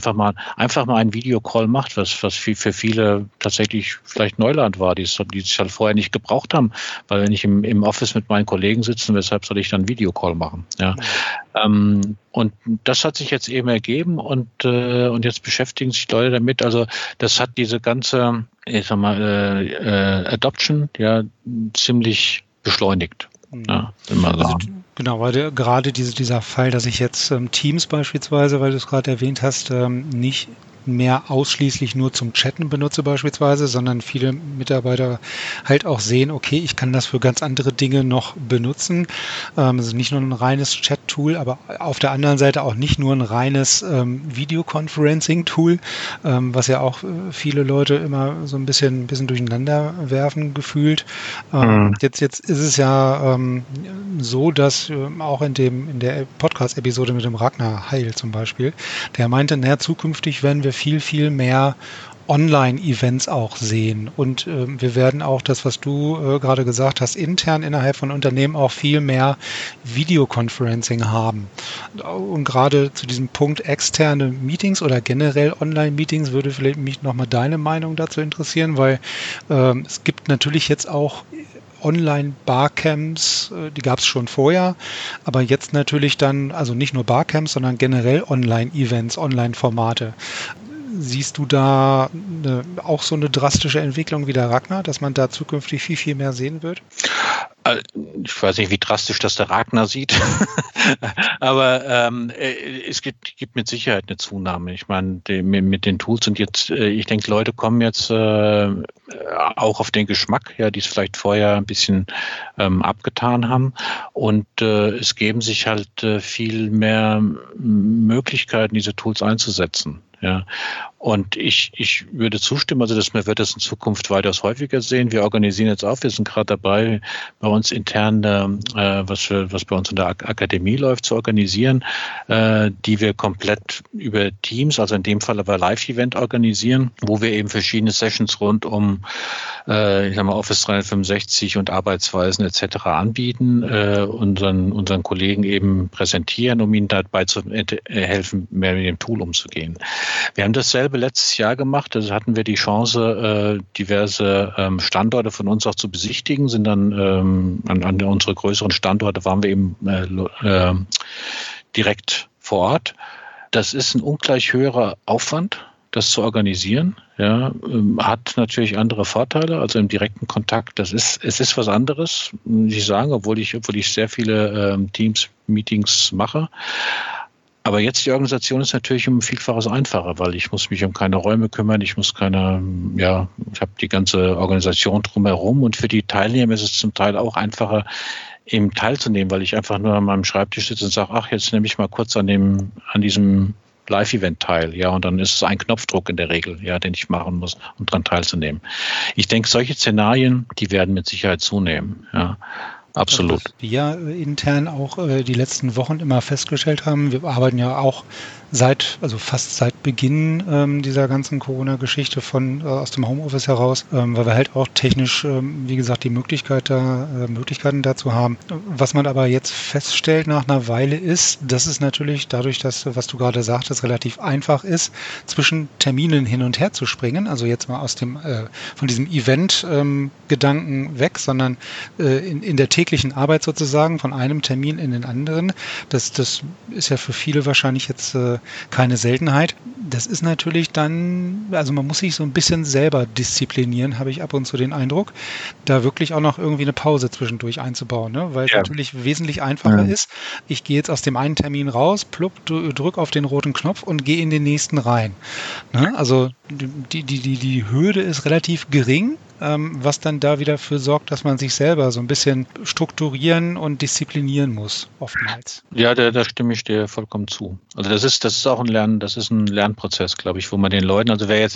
einfach mal einen Videocall macht, was, was für viele tatsächlich vielleicht Neuland war, die es, die es halt vorher nicht gebraucht haben, weil wenn ich im, im Office mit meinen Kollegen sitze, weshalb soll ich dann einen Videocall machen? Ja. Ähm, und das hat sich jetzt eben ergeben und, äh, und jetzt beschäftigen sich Leute damit. Also das hat diese ganze, ich sag mal, äh, äh, Adoption ja ziemlich beschleunigt. Ja, immer also, genau, weil der, gerade diese, dieser Fall, dass ich jetzt ähm, Teams beispielsweise, weil du es gerade erwähnt hast, ähm, nicht mehr ausschließlich nur zum Chatten benutze beispielsweise, sondern viele Mitarbeiter halt auch sehen, okay, ich kann das für ganz andere Dinge noch benutzen. Ähm, also nicht nur ein reines Chat-Tool, aber auf der anderen Seite auch nicht nur ein reines ähm, Videoconferencing-Tool, ähm, was ja auch äh, viele Leute immer so ein bisschen, ein bisschen durcheinander werfen gefühlt. Ähm, mhm. Jetzt, jetzt ist es ja ähm, so, dass äh, auch in dem in der Podcast-Episode mit dem Ragnar Heil zum Beispiel, der meinte, naja, zukünftig werden wir viel, viel mehr Online-Events auch sehen. Und äh, wir werden auch das, was du äh, gerade gesagt hast, intern innerhalb von Unternehmen auch viel mehr Videoconferencing haben. Und gerade zu diesem Punkt externe Meetings oder generell Online-Meetings würde vielleicht mich nochmal deine Meinung dazu interessieren, weil äh, es gibt natürlich jetzt auch Online-Barcamps, die gab es schon vorher, aber jetzt natürlich dann, also nicht nur Barcamps, sondern generell Online-Events, Online-Formate. Siehst du da eine, auch so eine drastische Entwicklung wie der Ragnar, dass man da zukünftig viel, viel mehr sehen wird? Ich weiß nicht, wie drastisch das der Ragnar sieht, aber ähm, es gibt, gibt mit Sicherheit eine Zunahme. Ich meine, die, mit den Tools und jetzt, ich denke, Leute kommen jetzt äh, auch auf den Geschmack, ja, die es vielleicht vorher ein bisschen ähm, abgetan haben und äh, es geben sich halt äh, viel mehr Möglichkeiten, diese Tools einzusetzen. Ja, und ich, ich würde zustimmen, also dass wir wird das in Zukunft weitaus häufiger sehen. Wir organisieren jetzt auch, wir sind gerade dabei, bei uns intern, äh, was, für, was bei uns in der Ak- Akademie läuft, zu organisieren, äh, die wir komplett über Teams, also in dem Fall aber Live-Event organisieren, wo wir eben verschiedene Sessions rund um äh, ich sag mal Office dreihundertfünfundsechzig und Arbeitsweisen et cetera anbieten, äh, unseren, unseren Kollegen eben präsentieren, um ihnen dabei zu äh, helfen, mehr mit dem Tool umzugehen. Wir haben dasselbe letztes Jahr gemacht. Also hatten wir die Chance, äh, diverse ähm, Standorte von uns auch zu besichtigen, sind dann ähm, an, an unsere größeren Standorte waren wir eben äh, äh, direkt vor Ort. Das ist ein ungleich höherer Aufwand, das zu organisieren. Ja, ähm, hat natürlich andere Vorteile, also im direkten Kontakt. Das ist, es ist was anderes, muss ich sagen, obwohl ich, obwohl ich sehr viele ähm, Teams-Meetings mache. Aber jetzt die Organisation ist natürlich um Vielfaches einfacher, weil ich muss mich um keine Räume kümmern, ich muss keine, ja, ich habe die ganze Organisation drumherum und für die Teilnehmer ist es zum Teil auch einfacher, eben teilzunehmen, weil ich einfach nur an meinem Schreibtisch sitze und sage, ach, jetzt nehme ich mal kurz an dem, an diesem Live-Event teil, ja, und dann ist es ein Knopfdruck in der Regel, ja, den ich machen muss, um daran teilzunehmen. Ich denke, solche Szenarien, die werden mit Sicherheit zunehmen, ja. Absolut. Was wir intern auch äh, die letzten Wochen immer festgestellt haben, wir arbeiten ja auch seit, also fast seit Beginn ähm, dieser ganzen Corona-Geschichte von äh, aus dem Homeoffice heraus, ähm, weil wir halt auch technisch, ähm, wie gesagt, die Möglichkeit da, äh, Möglichkeiten dazu haben. Was man aber jetzt feststellt nach einer Weile ist, dass es natürlich dadurch, dass, was du gerade sagtest, relativ einfach ist, zwischen Terminen hin und her zu springen, also jetzt mal aus dem, äh, von diesem Event-Gedanken ähm, weg, sondern äh, in, in der täglichen Arbeit sozusagen von einem Termin in den anderen. Das, das ist ja für viele wahrscheinlich jetzt äh, keine Seltenheit. Das ist natürlich dann, also man muss sich so ein bisschen selber disziplinieren, habe ich ab und zu den Eindruck, da wirklich auch noch irgendwie eine Pause zwischendurch einzubauen, ne? Weil ja. es natürlich wesentlich einfacher ja. ist. Ich gehe jetzt aus dem einen Termin raus, plupp, drück auf den roten Knopf und gehe in den nächsten rein. Ne? Also die, die, die, die Hürde ist relativ gering, ähm, was dann da wieder für sorgt, dass man sich selber so ein bisschen strukturieren und disziplinieren muss, oftmals. Ja, da, da stimme ich dir vollkommen zu. Also das ist, das ist auch ein Lernen, das ist ein Lernprozess, glaube ich, wo man den Leuten, also wer jetzt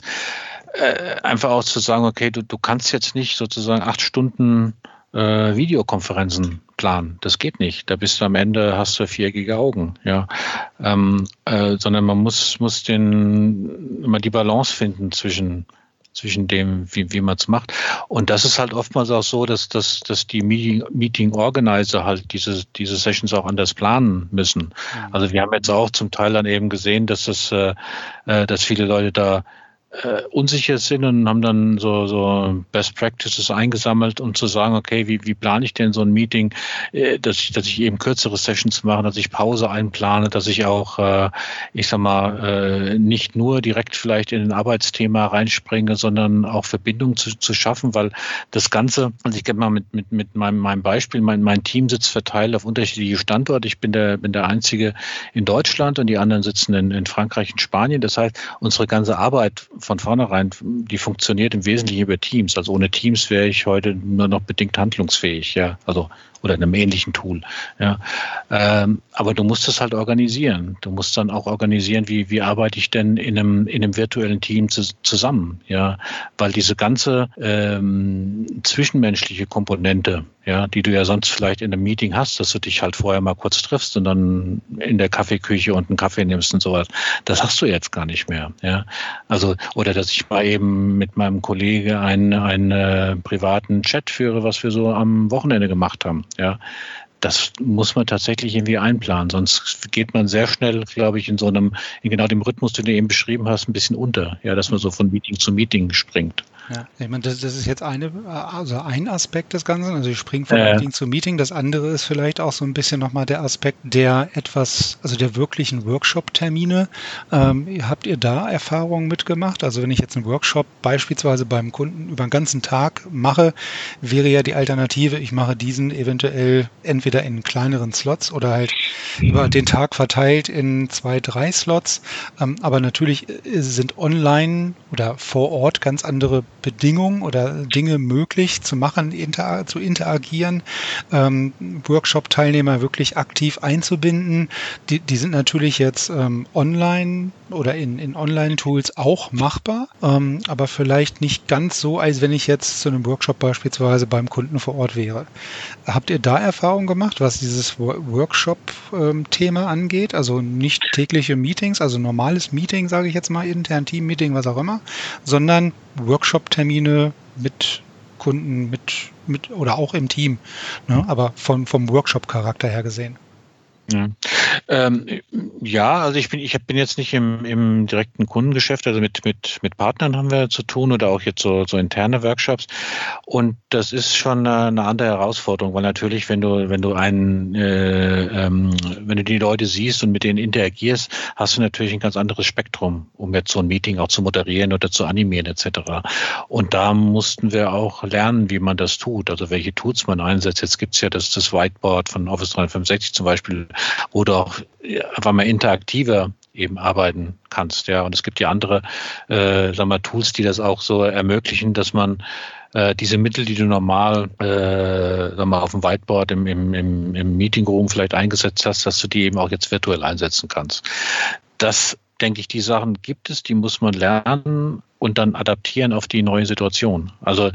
äh, einfach auch zu sagen, okay, du, du kannst jetzt nicht sozusagen acht Stunden äh, Videokonferenzen planen. Das geht nicht. Da bist du am Ende, hast du viereckige Augen, ja. Ähm, äh, sondern man muss, muss den, immer die Balance finden zwischen zwischen dem, wie, wie man es macht. Und das ist halt oftmals auch so, dass, dass, dass die Meeting, Meeting Organizer halt diese, diese Sessions auch anders planen müssen. Also wir haben jetzt auch zum Teil dann eben gesehen, dass das, äh, dass viele Leute da äh, unsicher sind und haben dann so, so Best Practices eingesammelt, um zu sagen, okay, wie, wie plane ich denn so ein Meeting, äh, dass ich, dass ich eben kürzere Sessions mache, dass ich Pause einplane, dass ich auch, äh, ich sag mal, äh, nicht nur direkt vielleicht in ein Arbeitsthema reinspringe, sondern auch Verbindung zu, zu schaffen, weil das Ganze, also ich gehe mal mit, mit, mit meinem, meinem Beispiel, mein, mein Team sitzt verteilt auf unterschiedliche Standorte. Ich bin der, bin der Einzige in Deutschland und die anderen sitzen in, in Frankreich und Spanien. Das heißt, unsere ganze Arbeit von vornherein, die funktioniert im Wesentlichen über Teams. Also ohne Teams wäre ich heute nur noch bedingt handlungsfähig, ja, also oder in einem ähnlichen Tool. Ja. Ähm, aber du musst es halt organisieren. Du musst dann auch organisieren, wie, wie arbeite ich denn in einem, in einem virtuellen Team zu, zusammen, ja, weil diese ganze ähm, zwischenmenschliche Komponente, ja, die du ja sonst vielleicht in einem Meeting hast, dass du dich halt vorher mal kurz triffst und dann in der Kaffeeküche und einen Kaffee nimmst und sowas, das hast du jetzt gar nicht mehr, ja. Also, oder dass ich mal eben mit meinem Kollege einen, einen äh, privaten Chat führe, was wir so am Wochenende gemacht haben. Ja, das muss man tatsächlich irgendwie einplanen, sonst geht man sehr schnell, glaube ich, in so einem, in genau dem Rhythmus, den du eben beschrieben hast, ein bisschen unter, ja, dass man so von Meeting zu Meeting springt. Ja, ich meine, das, das ist jetzt eine, also ein Aspekt des Ganzen, also ich springe von Äh. Meeting zu Meeting. Das andere ist vielleicht auch so ein bisschen nochmal der Aspekt der etwas, also der wirklichen Workshop-Termine. Ähm, habt ihr da Erfahrungen mitgemacht? Also wenn ich jetzt einen Workshop beispielsweise beim Kunden über einen ganzen Tag mache, wäre ja die Alternative, ich mache diesen eventuell entweder in kleineren Slots oder halt über den Tag verteilt in zwei, drei Slots. Ähm, aber natürlich sind online oder vor Ort ganz andere Bedingungen oder Dinge möglich zu machen, inter, zu interagieren, ähm, Workshop-Teilnehmer wirklich aktiv einzubinden. Die, die sind natürlich jetzt ähm, online oder in, in Online-Tools auch machbar, ähm, aber vielleicht nicht ganz so, als wenn ich jetzt zu einem Workshop beispielsweise beim Kunden vor Ort wäre. Habt ihr da Erfahrungen gemacht, was dieses Workshop-Thema ähm, angeht? Also nicht tägliche Meetings, also normales Meeting, sage ich jetzt mal, intern Team-Meeting, was auch immer, sondern Workshop-Termine mit Kunden, mit, mit oder auch im Team, ne? Aber vom, vom Workshop-Charakter her gesehen. Ja. Ähm, ja, also ich bin, ich bin jetzt nicht im, im direkten Kundengeschäft, also mit, mit, mit Partnern haben wir zu tun oder auch jetzt so, so interne Workshops. Und das ist schon eine, eine andere Herausforderung, weil natürlich, wenn du, wenn du einen, äh, ähm, wenn du die Leute siehst und mit denen interagierst, hast du natürlich ein ganz anderes Spektrum, um jetzt so ein Meeting auch zu moderieren oder zu animieren et cetera. Und da mussten wir auch lernen, wie man das tut, also welche Tools man einsetzt. Jetzt gibt's ja das, das Whiteboard von Office dreihundertfünfundsechzig zum Beispiel, wo du auch einfach mal interaktiver eben arbeiten kannst, ja. Und es gibt ja andere, äh, sagen wir, Tools, die das auch so ermöglichen, dass man äh, diese Mittel, die du normal, äh, sagen wir, auf dem Whiteboard im, im, im, im Meeting Room vielleicht eingesetzt hast, dass du die eben auch jetzt virtuell einsetzen kannst. Das, denke ich, die Sachen gibt es, die muss man lernen und dann adaptieren auf die neue Situation. Also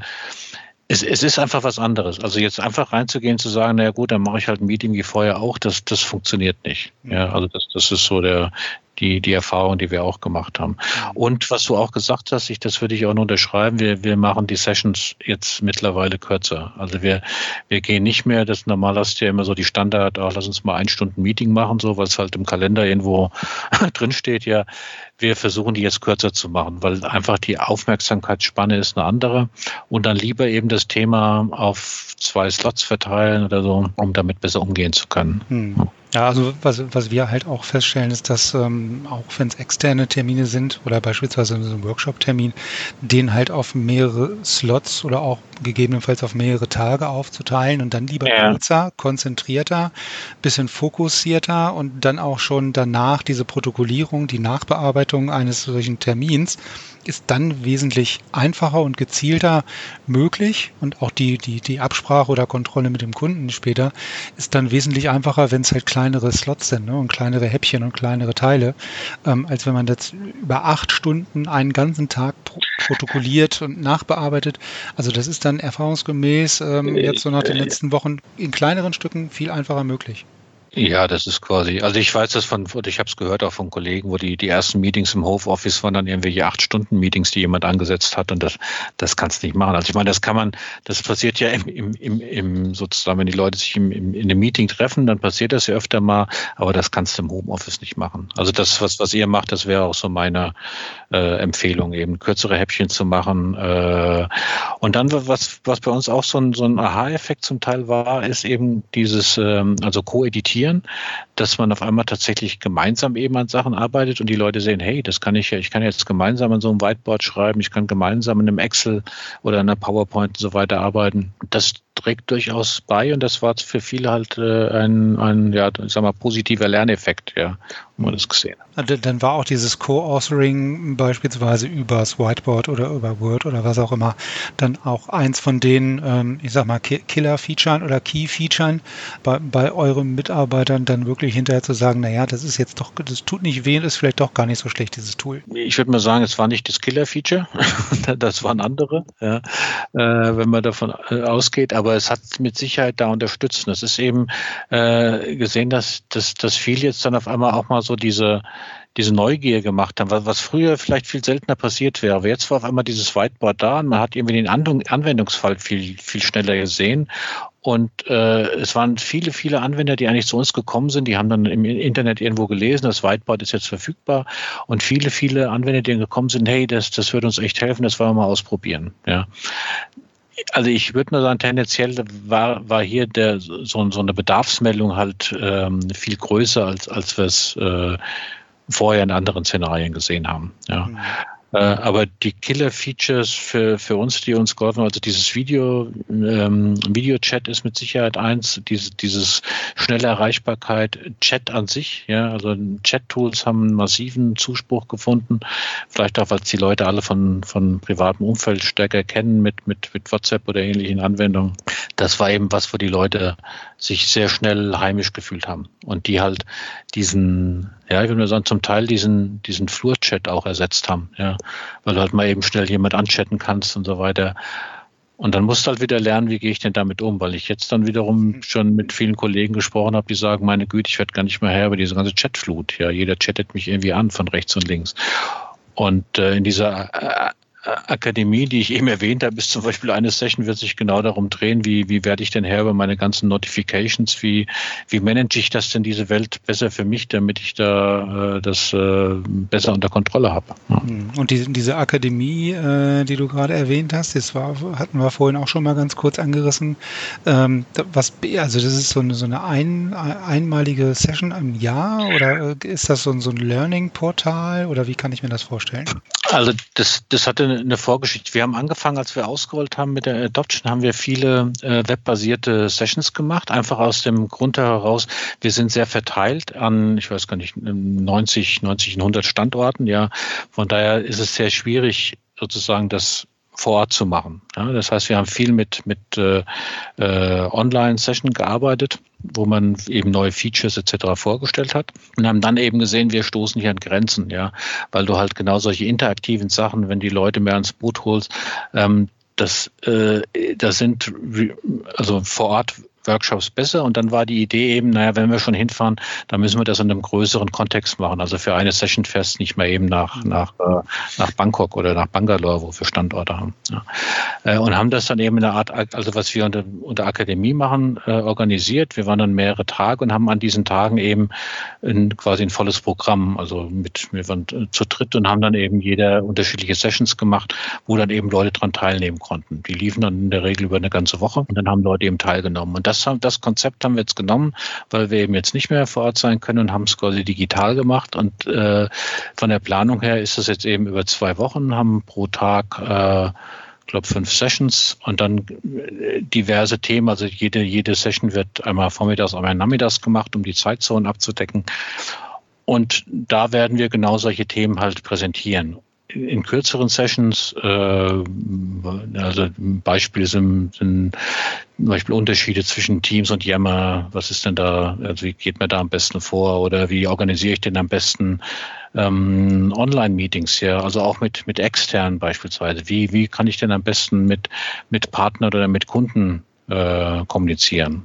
Es, es ist einfach was anderes. Also jetzt einfach reinzugehen, zu sagen, naja gut, dann mache ich halt ein Meeting wie vorher auch, das, das funktioniert nicht. Ja, also das, das ist so der, die, die Erfahrung, die wir auch gemacht haben. Und was du auch gesagt hast, ich, das würde ich auch nur unterschreiben, wir, wir machen die Sessions jetzt mittlerweile kürzer. Also wir, wir gehen nicht mehr, das normal hast du ja immer so die Standard, ach, lass uns mal ein Stunden Meeting machen, so, was halt im Kalender irgendwo drin steht, ja. Wir versuchen die jetzt kürzer zu machen, weil einfach die Aufmerksamkeitsspanne ist eine andere und dann lieber eben das Thema auf zwei Slots verteilen oder so, um damit besser umgehen zu können. Hm. Ja, also was, was wir halt auch feststellen, ist, dass ähm, auch wenn es externe Termine sind oder beispielsweise so ein Workshop-Termin, den halt auf mehrere Slots oder auch gegebenenfalls auf mehrere Tage aufzuteilen und dann lieber Ja. kürzer, konzentrierter, bisschen fokussierter und dann auch schon danach diese Protokollierung, die Nachbearbeitung eines solchen Termins ist dann wesentlich einfacher und gezielter möglich und auch die, die, die Absprache oder Kontrolle mit dem Kunden später ist dann wesentlich einfacher, wenn es halt kleinere Slots sind, ne, und kleinere Häppchen und kleinere Teile, ähm, als wenn man jetzt über acht Stunden einen ganzen Tag pro- protokolliert und nachbearbeitet. Also das ist dann erfahrungsgemäß ähm, jetzt so nach den letzten Wochen in kleineren Stücken viel einfacher möglich. Ja, das ist quasi, also ich weiß das von, ich habe es gehört auch von Kollegen, wo die, die ersten Meetings im Homeoffice waren dann irgendwelche acht-Stunden-Meetings, die jemand angesetzt hat und das, das kannst du nicht machen. Also ich meine, das kann man, das passiert ja im, im, im, im sozusagen, wenn die Leute sich im, im, in einem Meeting treffen, dann passiert das ja öfter mal, aber das kannst du im Homeoffice nicht machen. Also das, was, was ihr macht, das wäre auch so meine äh, Empfehlung, eben kürzere Häppchen zu machen. Äh, und dann, was, was bei uns auch so ein, so ein Aha-Effekt zum Teil war, ist eben dieses, ähm, also Co-Editieren, dass man auf einmal tatsächlich gemeinsam eben an Sachen arbeitet und die Leute sehen, hey, das kann ich ja, ich kann jetzt gemeinsam an so einem Whiteboard schreiben, ich kann gemeinsam in einem Excel oder in einer PowerPoint und so weiter arbeiten. Das trägt durchaus bei und das war für viele halt äh, ein, ein, ja, ich sag mal, positiver Lerneffekt, ja, wenn man das gesehen hat. Dann war auch dieses Co-Authoring beispielsweise übers Whiteboard oder über Word oder was auch immer dann auch eins von den, ähm, ich sag mal, Killer-Featuren oder Key-Featuren bei, bei euren Mitarbeitern dann wirklich hinterher zu sagen, naja, das ist jetzt doch, das tut nicht weh, ist vielleicht doch gar nicht so schlecht, dieses Tool. Ich würde mal sagen, es war nicht das Killer-Feature, das waren andere, ja, äh, wenn man davon ausgeht, aber es hat mit Sicherheit da unterstützt. Es ist eben äh, gesehen, dass, dass, dass viele jetzt dann auf einmal auch mal so diese diese Neugier gemacht haben, was, was früher vielleicht viel seltener passiert wäre. Aber jetzt war auf einmal dieses Whiteboard da und man hat irgendwie den Anwendungsfall viel, viel schneller gesehen. Und äh, es waren viele, viele Anwender, die eigentlich zu uns gekommen sind, die haben dann im Internet irgendwo gelesen, das Whiteboard ist jetzt verfügbar. Und viele, viele Anwender, die gekommen sind, hey, das, das wird uns echt helfen, das wollen wir mal ausprobieren. Ja. Also ich würde mal sagen, tendenziell war, war hier der, so, so eine Bedarfsmeldung halt ähm, viel größer, als, als wir es äh, vorher in anderen Szenarien gesehen haben. Ja. Mhm. Äh, aber die Killer-Features für, für uns, die uns geholfen haben, also dieses Video, ähm, Video-Chat ist mit Sicherheit eins, diese, dieses schnelle Erreichbarkeit, Chat an sich, ja, also Chat-Tools haben einen massiven Zuspruch gefunden, vielleicht auch, weil es die Leute alle von, von privatem Umfeld stärker kennen mit, mit, mit WhatsApp oder ähnlichen Anwendungen. Das war eben was, wo die Leute sich sehr schnell heimisch gefühlt haben und die halt diesen, ja, ich würde mal sagen, zum Teil diesen, diesen Flur-Chat auch ersetzt haben, ja, weil du halt mal eben schnell jemand anchatten kannst und so weiter. Und dann musst du halt wieder lernen, wie gehe ich denn damit um, weil ich jetzt dann wiederum schon mit vielen Kollegen gesprochen habe, die sagen, meine Güte, ich werde gar nicht mehr her über diese ganze Chatflut, ja, jeder chattet mich irgendwie an von rechts und links. Und äh, in dieser äh, Akademie, die ich eben erwähnt habe, ist zum Beispiel eine Session, wird sich genau darum drehen, wie, wie werde ich denn Herr über meine ganzen Notifications, wie, wie manage ich das denn, diese Welt besser für mich, damit ich da äh, das äh, besser unter Kontrolle habe. Ja. Und die, diese Akademie, äh, die du gerade erwähnt hast, das war, hatten wir vorhin auch schon mal ganz kurz angerissen. Ähm, was, also das ist so eine, so eine ein, einmalige Session im Jahr oder ist das so ein, so ein Learning-Portal oder wie kann ich mir das vorstellen? Also das, das hatte eine Vorgeschichte. Wir haben angefangen, als wir ausgerollt haben mit der Adoption, haben wir viele äh, webbasierte Sessions gemacht, einfach aus dem Grund heraus, wir sind sehr verteilt an, ich weiß gar nicht, neunzig, neunzig, hundert Standorten, ja. Von daher ist es sehr schwierig, sozusagen das vor Ort zu machen. Ja, das heißt, wir haben viel mit, mit äh, Online-Session gearbeitet, wo man eben neue Features et cetera vorgestellt hat und haben dann eben gesehen, wir stoßen hier an Grenzen, ja, weil du halt genau solche interaktiven Sachen, wenn die Leute mehr ans Boot holst, ähm, das, äh, das sind also vor Ort Workshops besser und dann war die Idee eben, naja, wenn wir schon hinfahren, dann müssen wir das in einem größeren Kontext machen. Also für eine Session fährst nicht mehr eben nach, nach, äh, nach Bangkok oder nach Bangalore, wo wir Standorte haben. Ja. Äh, und haben das dann eben in einer Art, also was wir unter, unter Akademie machen, äh, organisiert. Wir waren dann mehrere Tage und haben an diesen Tagen eben ein, quasi ein volles Programm, also mit, wir waren zu dritt und haben dann eben jeder unterschiedliche Sessions gemacht, wo dann eben Leute dran teilnehmen konnten. Die liefen dann in der Regel über eine ganze Woche und dann haben Leute eben teilgenommen. Und Das, das Konzept haben wir jetzt genommen, weil wir eben jetzt nicht mehr vor Ort sein können und haben es quasi digital gemacht. Und äh, von der Planung her ist es jetzt eben über zwei Wochen, haben pro Tag, äh, ich glaube, fünf Sessions und dann diverse Themen. Also jede, jede Session wird einmal vormittags, einmal nachmittags gemacht, um die Zeitzonen abzudecken. Und da werden wir genau solche Themen halt präsentieren. In kürzeren Sessions, äh, also Beispiele sind, sind zum Beispiel Unterschiede zwischen Teams und Yammer. Was ist denn da, also wie geht man da am besten vor oder wie organisiere ich denn am besten ähm, Online-Meetings hier, also auch mit, mit externen beispielsweise. Wie, wie kann ich denn am besten mit, mit Partnern oder mit Kunden äh, kommunizieren?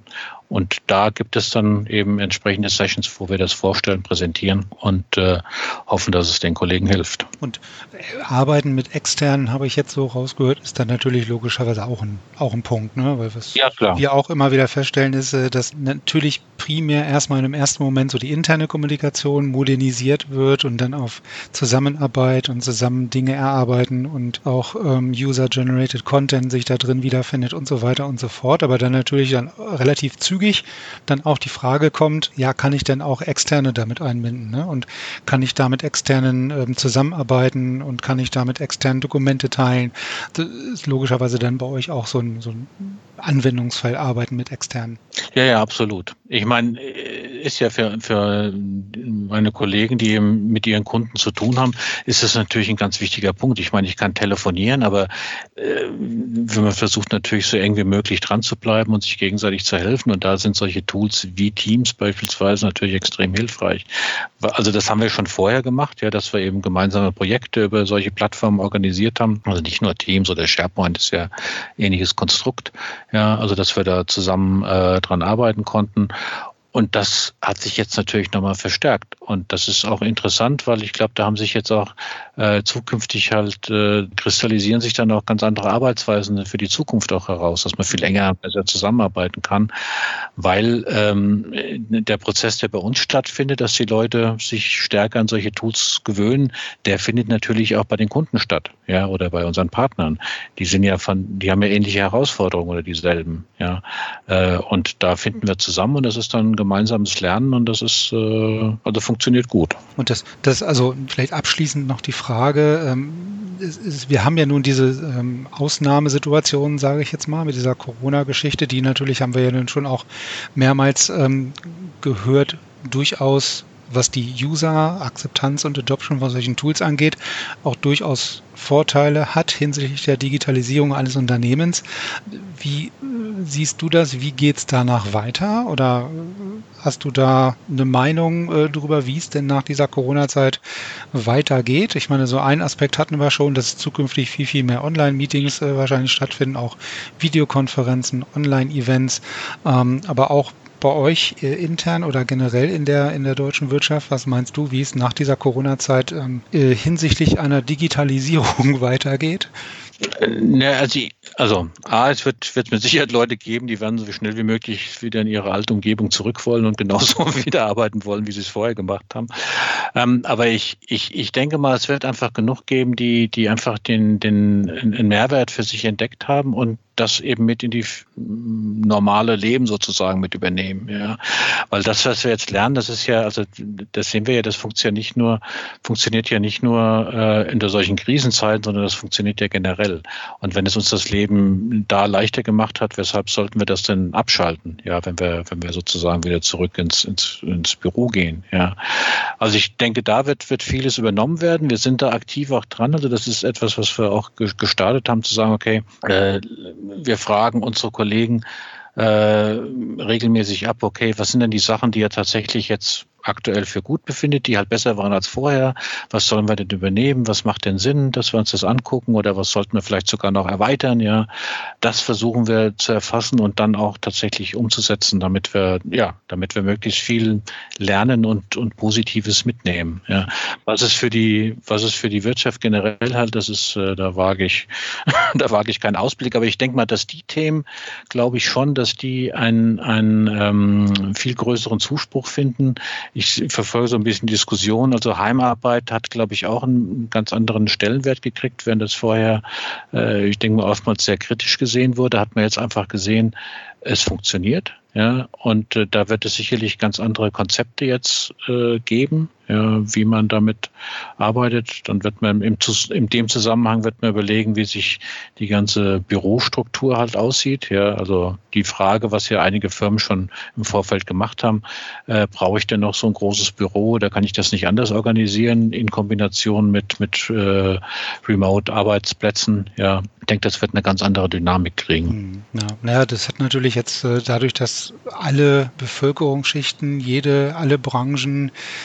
Und da gibt es dann eben entsprechende Sessions, wo wir das vorstellen, präsentieren und äh, hoffen, dass es den Kollegen hilft. Und Arbeiten mit Externen, habe ich jetzt so rausgehört, ist dann natürlich logischerweise auch ein, auch ein Punkt, ne? Weil was ja, klar. wir auch immer wieder feststellen, ist, dass natürlich primär erstmal im ersten Moment so die interne Kommunikation modernisiert wird und dann auf Zusammenarbeit und zusammen Dinge erarbeiten und auch ähm, User-Generated Content sich da drin wiederfindet und so weiter und so fort. Aber dann natürlich dann relativ zügig dann auch die Frage kommt, ja, kann ich denn auch Externe damit einbinden, ne? Und kann ich da mit Externen ähm, zusammenarbeiten und kann ich da mit externen Dokumente teilen? Das ist logischerweise dann bei euch auch so ein, so ein Anwendungsfall, Arbeiten mit Externen. Ja, ja, absolut. Ich meine, ist ja für, für meine Kollegen, die mit ihren Kunden zu tun haben, ist das natürlich ein ganz wichtiger Punkt. Ich meine, ich kann telefonieren, aber äh, wenn man versucht natürlich so eng wie möglich dran zu bleiben und sich gegenseitig zu helfen, und da sind solche Tools wie Teams beispielsweise natürlich extrem hilfreich. Also das haben wir schon vorher gemacht, ja, dass wir eben gemeinsame Projekte über solche Plattformen organisiert haben. Also nicht nur Teams oder SharePoint ist ja ähnliches Konstrukt. Ja, also dass wir da zusammen äh, dran arbeiten konnten. Und das hat sich jetzt natürlich nochmal verstärkt. Und das ist auch interessant, weil ich glaube, da haben sich jetzt auch äh, zukünftig halt, äh, kristallisieren sich dann auch ganz andere Arbeitsweisen für die Zukunft auch heraus, dass man viel enger besser zusammenarbeiten kann, weil ähm, der Prozess, der bei uns stattfindet, dass die Leute sich stärker an solche Tools gewöhnen, der findet natürlich auch bei den Kunden statt, ja, oder bei unseren Partnern. Die sind ja von, die haben ja ähnliche Herausforderungen oder dieselben, ja. Äh, und da finden wir zusammen und das ist dann gemeinsames Lernen und das ist, äh, also funktioniert gut. Und das, das, also vielleicht abschließend noch die Frage, ähm, es, es, wir haben ja nun diese ähm, Ausnahmesituation, sage ich jetzt mal, mit dieser Corona-Geschichte, die natürlich haben wir ja nun schon auch mehrmals ähm, gehört, durchaus, was die User-Akzeptanz und Adoption von solchen Tools angeht, auch durchaus Vorteile hat hinsichtlich der Digitalisierung eines Unternehmens. Wie äh, siehst du das? Wie geht es danach weiter? Oder hast du da eine Meinung äh, darüber, wie es denn nach dieser Corona-Zeit weitergeht? Ich meine, so einen Aspekt hatten wir schon, dass zukünftig viel, viel mehr Online-Meetings äh, wahrscheinlich stattfinden, auch Videokonferenzen, Online-Events, ähm, aber auch bei euch äh, intern oder generell in der in der deutschen Wirtschaft, was meinst du, wie es nach dieser Corona-Zeit ähm, äh, hinsichtlich einer Digitalisierung weitergeht? Ne, also, also A, es wird, wird mit Sicherheit Leute geben, die werden so schnell wie möglich wieder in ihre alte Umgebung zurück wollen und genauso wieder arbeiten wollen, wie sie es vorher gemacht haben. Ähm, aber ich, ich, ich denke mal, es wird einfach genug geben, die, die einfach den, den, einen Mehrwert für sich entdeckt haben und das eben mit in die normale Leben sozusagen mit übernehmen, ja. Weil das, was wir jetzt lernen, das ist ja, also das sehen wir ja, das funktioniert nicht nur, funktioniert ja nicht nur äh, in der solchen Krisenzeiten, sondern das funktioniert ja generell. Und wenn es uns das Leben da leichter gemacht hat, weshalb sollten wir das denn abschalten, ja, wenn wir, wenn wir sozusagen wieder zurück ins, ins, ins Büro gehen, ja. Also ich denke, da wird, wird vieles übernommen werden. Wir sind da aktiv auch dran. Also das ist etwas, was wir auch gestartet haben, zu sagen, okay, äh, wir fragen unsere Kollegen äh, regelmäßig ab, okay, was sind denn die Sachen, die ihr tatsächlich jetzt aktuell für gut befindet, die halt besser waren als vorher. Was sollen wir denn übernehmen? Was macht denn Sinn, dass wir uns das angucken oder was sollten wir vielleicht sogar noch erweitern? Ja, das versuchen wir zu erfassen und dann auch tatsächlich umzusetzen, damit wir, ja, damit wir möglichst viel lernen und, und Positives mitnehmen. Ja, was es für die, was es für die Wirtschaft generell halt, das ist, äh, da wage ich, da wage ich keinen Ausblick, aber ich denke mal, dass die Themen, glaube ich schon, dass die einen, einen ähm, viel größeren Zuspruch finden. Ich verfolge so ein bisschen Diskussionen. Also Heimarbeit hat, glaube ich, auch einen ganz anderen Stellenwert gekriegt, während das vorher, äh, ich denke mal, oftmals sehr kritisch gesehen wurde. Hat man jetzt einfach gesehen, es funktioniert. Ja, und äh, da wird es sicherlich ganz andere Konzepte jetzt äh, geben, ja, wie man damit arbeitet. Dann wird man im, in dem Zusammenhang wird man überlegen, wie sich die ganze Bürostruktur halt aussieht. Ja, also die Frage, was ja einige Firmen schon im Vorfeld gemacht haben, äh, brauche ich denn noch so ein großes Büro oder kann ich das nicht anders organisieren in Kombination mit mit äh, Remote-Arbeitsplätzen? Ja, ich denke, das wird eine ganz andere Dynamik kriegen. Ja, naja, das hat natürlich jetzt äh, dadurch, dass alle Bevölkerungsschichten, jede, alle Branchen äh,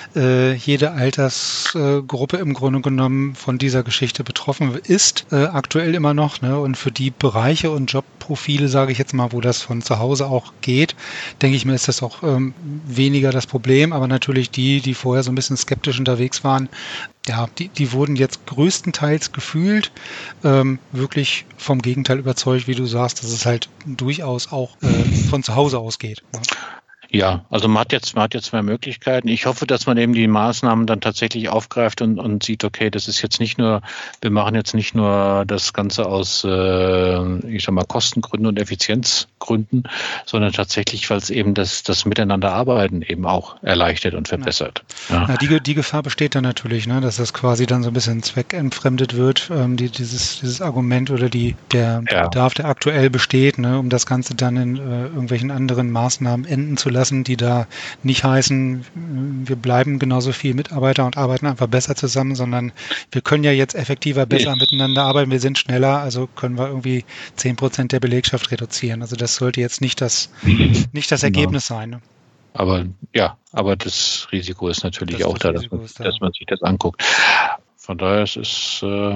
jede, jede Altersgruppe im Grunde genommen von dieser Geschichte betroffen ist, äh, aktuell immer noch. Ne? Und für die Bereiche und Jobprofile, sage ich jetzt mal, wo das von zu Hause auch geht, denke ich mir, ist das auch ähm, weniger das Problem. Aber natürlich die, die vorher so ein bisschen skeptisch unterwegs waren, ja, die, die wurden jetzt größtenteils gefühlt ähm, wirklich vom Gegenteil überzeugt, wie du sagst, dass es halt durchaus auch äh, von zu Hause ausgeht. Ne? Ja, also man hat jetzt, man hat jetzt mehr Möglichkeiten. Ich hoffe, dass man eben die Maßnahmen dann tatsächlich aufgreift und, und sieht, okay, das ist jetzt nicht nur, wir machen jetzt nicht nur das Ganze aus, äh, ich sag mal, Kostengründen und Effizienzgründen, sondern tatsächlich, weil es eben das, das Miteinanderarbeiten eben auch erleichtert und verbessert. Ja. Ja, die, die Gefahr besteht dann natürlich, ne, dass das quasi dann so ein bisschen zweckentfremdet wird, ähm, die, dieses, dieses Argument oder die, der Ja. Bedarf, der aktuell besteht, ne, um das Ganze dann in äh, irgendwelchen anderen Maßnahmen enden zu lassen, die da nicht heißen, wir bleiben genauso viel Mitarbeiter und arbeiten einfach besser zusammen, sondern wir können ja jetzt effektiver, besser miteinander arbeiten, wir sind schneller, also können wir irgendwie zehn Prozent der Belegschaft reduzieren. Also das sollte jetzt nicht das, nicht das Ergebnis sein. Ne? Aber ja, aber das Risiko ist natürlich Das auch da, dass Risiko man, ist da. dass man sich das anguckt. Von daher es ist äh,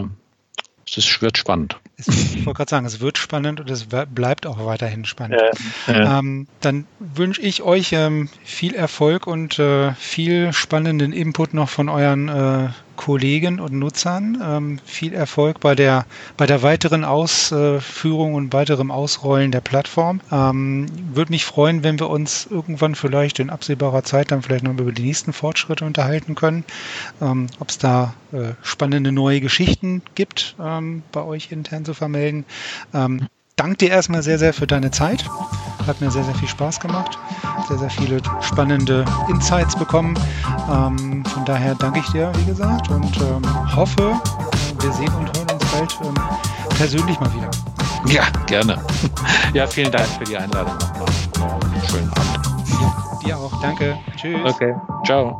es ist, wird spannend. Es, ich wollte gerade sagen, es wird spannend und es bleibt auch weiterhin spannend. Ja, ja. Ähm, dann wünsche ich euch ähm, viel Erfolg und äh, viel spannenden Input noch von euren äh, Kollegen und Nutzern. Ähm, viel Erfolg bei der, bei der weiteren Ausführung und weiterem Ausrollen der Plattform. Ähm, würde mich freuen, wenn wir uns irgendwann vielleicht in absehbarer Zeit dann vielleicht noch über die nächsten Fortschritte unterhalten können. Ähm, ob es da äh, spannende neue Geschichten gibt, ähm, bei euch intern zu vermelden. Ähm, danke dir erstmal sehr, sehr für deine Zeit. Hat mir sehr, sehr viel Spaß gemacht. Sehr, sehr viele spannende Insights bekommen. Ähm, von daher danke ich dir, wie gesagt, und ähm, hoffe, wir sehen und hören uns bald ähm, persönlich mal wieder. Ja, gerne. Ja, vielen Dank für die Einladung nochmal. Noch einen schönen Abend. Ja, dir auch. Danke. Tschüss. Okay, ciao.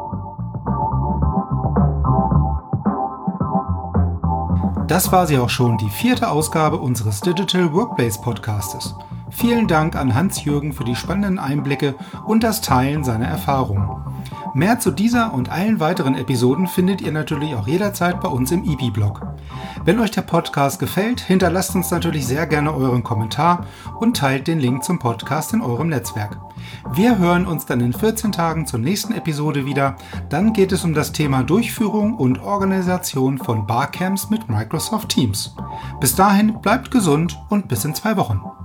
Das war sie auch schon, die vierte Ausgabe unseres Digital Workplace Podcastes. Vielen Dank an Hans-Jürgen für die spannenden Einblicke und das Teilen seiner Erfahrungen. Mehr zu dieser und allen weiteren Episoden findet ihr natürlich auch jederzeit bei uns im I B I-Blog. Wenn euch der Podcast gefällt, hinterlasst uns natürlich sehr gerne euren Kommentar und teilt den Link zum Podcast in eurem Netzwerk. Wir hören uns dann in vierzehn Tagen zur nächsten Episode wieder. Dann geht es um das Thema Durchführung und Organisation von Barcamps mit Microsoft Teams. Bis dahin bleibt gesund und bis in zwei Wochen.